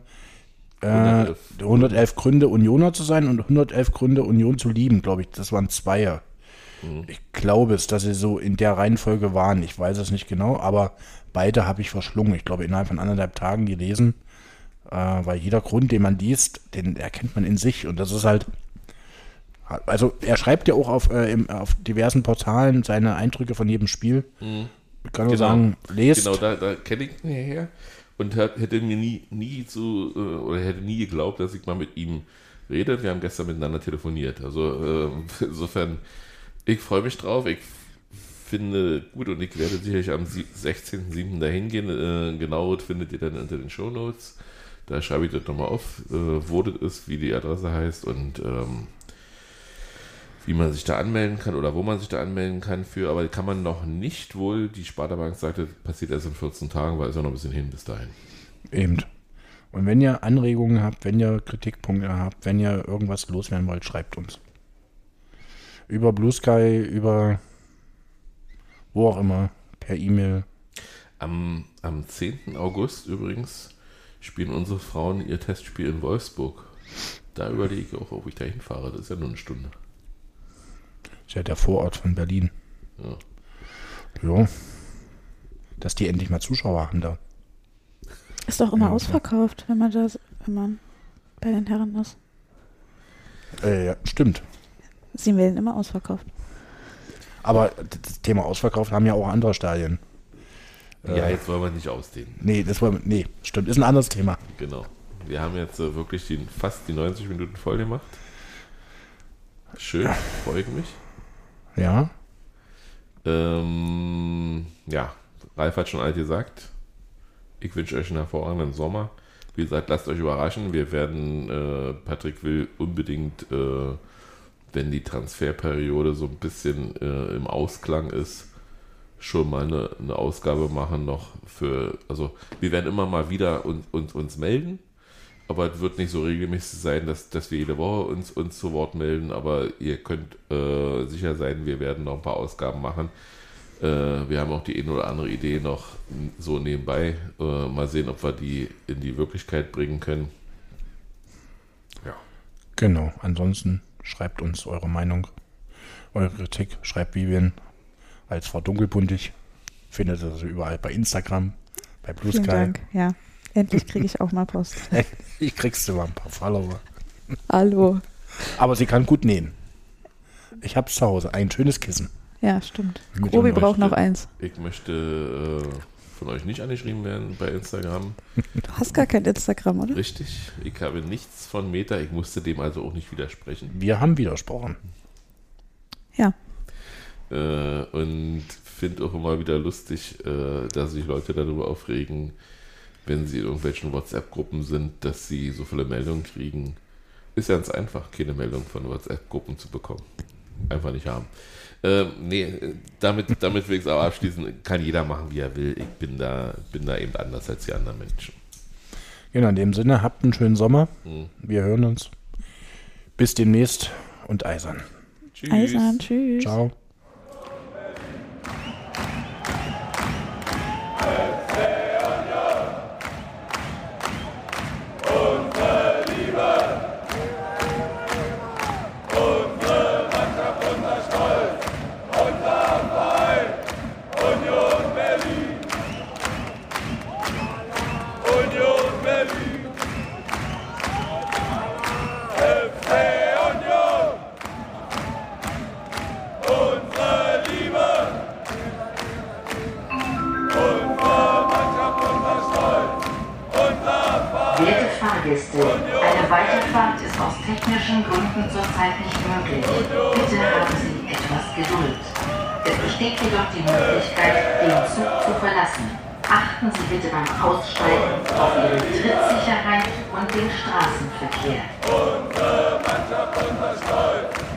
111 Gründe, Unioner zu sein und 111 Gründe, Union zu lieben, glaube ich. Das waren Zweier. Ich glaube es, dass sie so in der Reihenfolge waren. Ich weiß es nicht genau, aber beide habe ich verschlungen. Ich glaube, innerhalb von 1,5 Tagen gelesen, weil jeder Grund, den man liest, den erkennt man in sich. Und das ist halt, also er schreibt ja auch auf diversen Portalen seine Eindrücke von jedem Spiel. Ich kann nur sagen, lest. Genau, da kenne ich ihn her und hätte mir nie geglaubt, dass ich mal mit ihm rede. Wir haben gestern miteinander telefoniert. Also insofern, ich freue mich drauf. Ich finde gut und ich werde sicherlich am 16.07. dahin gehen. Genau, das findet ihr dann unter den Shownotes. Da schreibe ich das nochmal auf, wo das ist, wie die Adresse heißt und wie man sich da anmelden kann oder wo man sich da anmelden kann für, aber kann man noch nicht wohl, die Sparta Bank sagte, passiert erst in 14 Tagen, weil es ja noch ein bisschen hin bis dahin. Eben. Und wenn ihr Anregungen habt, wenn ihr Kritikpunkte habt, wenn ihr irgendwas loswerden wollt, schreibt uns. Über Blue Sky, über wo auch immer, per E-Mail. Am 10. August übrigens spielen unsere Frauen ihr Testspiel in Wolfsburg. Da überlege ich auch, ob ich da hinfahre. Das ist ja nur eine Stunde. Ist ja der Vorort von Berlin. Ja. Dass die endlich mal Zuschauer haben da. Ist doch immer ausverkauft, wenn man bei den Herren ist. Ja, stimmt. Sie wählen immer ausverkauft. Aber das Thema ausverkauft haben ja auch andere Stadien. Ja, jetzt wollen wir nicht ausdehnen. Nee, stimmt. Ist ein anderes Thema. Genau. Wir haben jetzt wirklich fast die 90 Minuten voll gemacht. Schön, freut mich. Ja. Ja, Ralf hat schon alles gesagt. Ich wünsche euch einen hervorragenden Sommer. Wie gesagt, lasst euch überraschen. Wir werden, Patrick will unbedingt, wenn die Transferperiode so ein bisschen im Ausklang ist, schon mal eine Ausgabe machen noch also wir werden immer mal wieder uns melden, aber es wird nicht so regelmäßig sein, dass wir jede Woche uns zu Wort melden, aber ihr könnt sicher sein, wir werden noch ein paar Ausgaben machen. Wir haben auch die eine oder andere Idee noch so nebenbei. Mal sehen, ob wir die in die Wirklichkeit bringen können. Ja. Genau. Ansonsten schreibt uns eure Meinung, eure Kritik. Schreibt Vivian als Frau Dunkelbundig. Findet ihr das überall bei Instagram, bei Blue Vielen Sky. Dank. Ja, endlich kriege ich auch mal Post. Ich kriegst du mal ein paar Follower. Hallo. Aber sie kann gut nähen. Ich hab's zu Hause. Ein schönes Kissen. Ja, stimmt. Mit Grobi dem braucht noch eins. Ich möchte von euch nicht angeschrieben werden bei Instagram. Du hast gar kein Instagram, oder? Richtig. Ich habe nichts von Meta. Ich musste dem also auch nicht widersprechen. Wir haben widersprochen. Ja. Und finde auch immer wieder lustig, dass sich Leute darüber aufregen, wenn sie in irgendwelchen WhatsApp-Gruppen sind, dass sie so viele Meldungen kriegen. Ist ganz einfach, keine Meldung von WhatsApp-Gruppen zu bekommen. Einfach nicht haben. Damit will ich es auch abschließen. Kann jeder machen, wie er will. Ich bin da eben anders als die anderen Menschen. Genau, in dem Sinne, habt einen schönen Sommer. Wir hören uns. Bis demnächst und eisern. Tschüss. Eisern, tschüss. Ciao. Werte Fahrgäste, eine Weiterfahrt ist aus technischen Gründen zurzeit nicht möglich. Bitte haben Sie etwas Geduld. Es besteht jedoch die Möglichkeit, den Zug zu verlassen. Achten Sie bitte beim Aussteigen auf Ihre Trittsicherheit und den Straßenverkehr. Unsere Mannschaft, unser Stolz.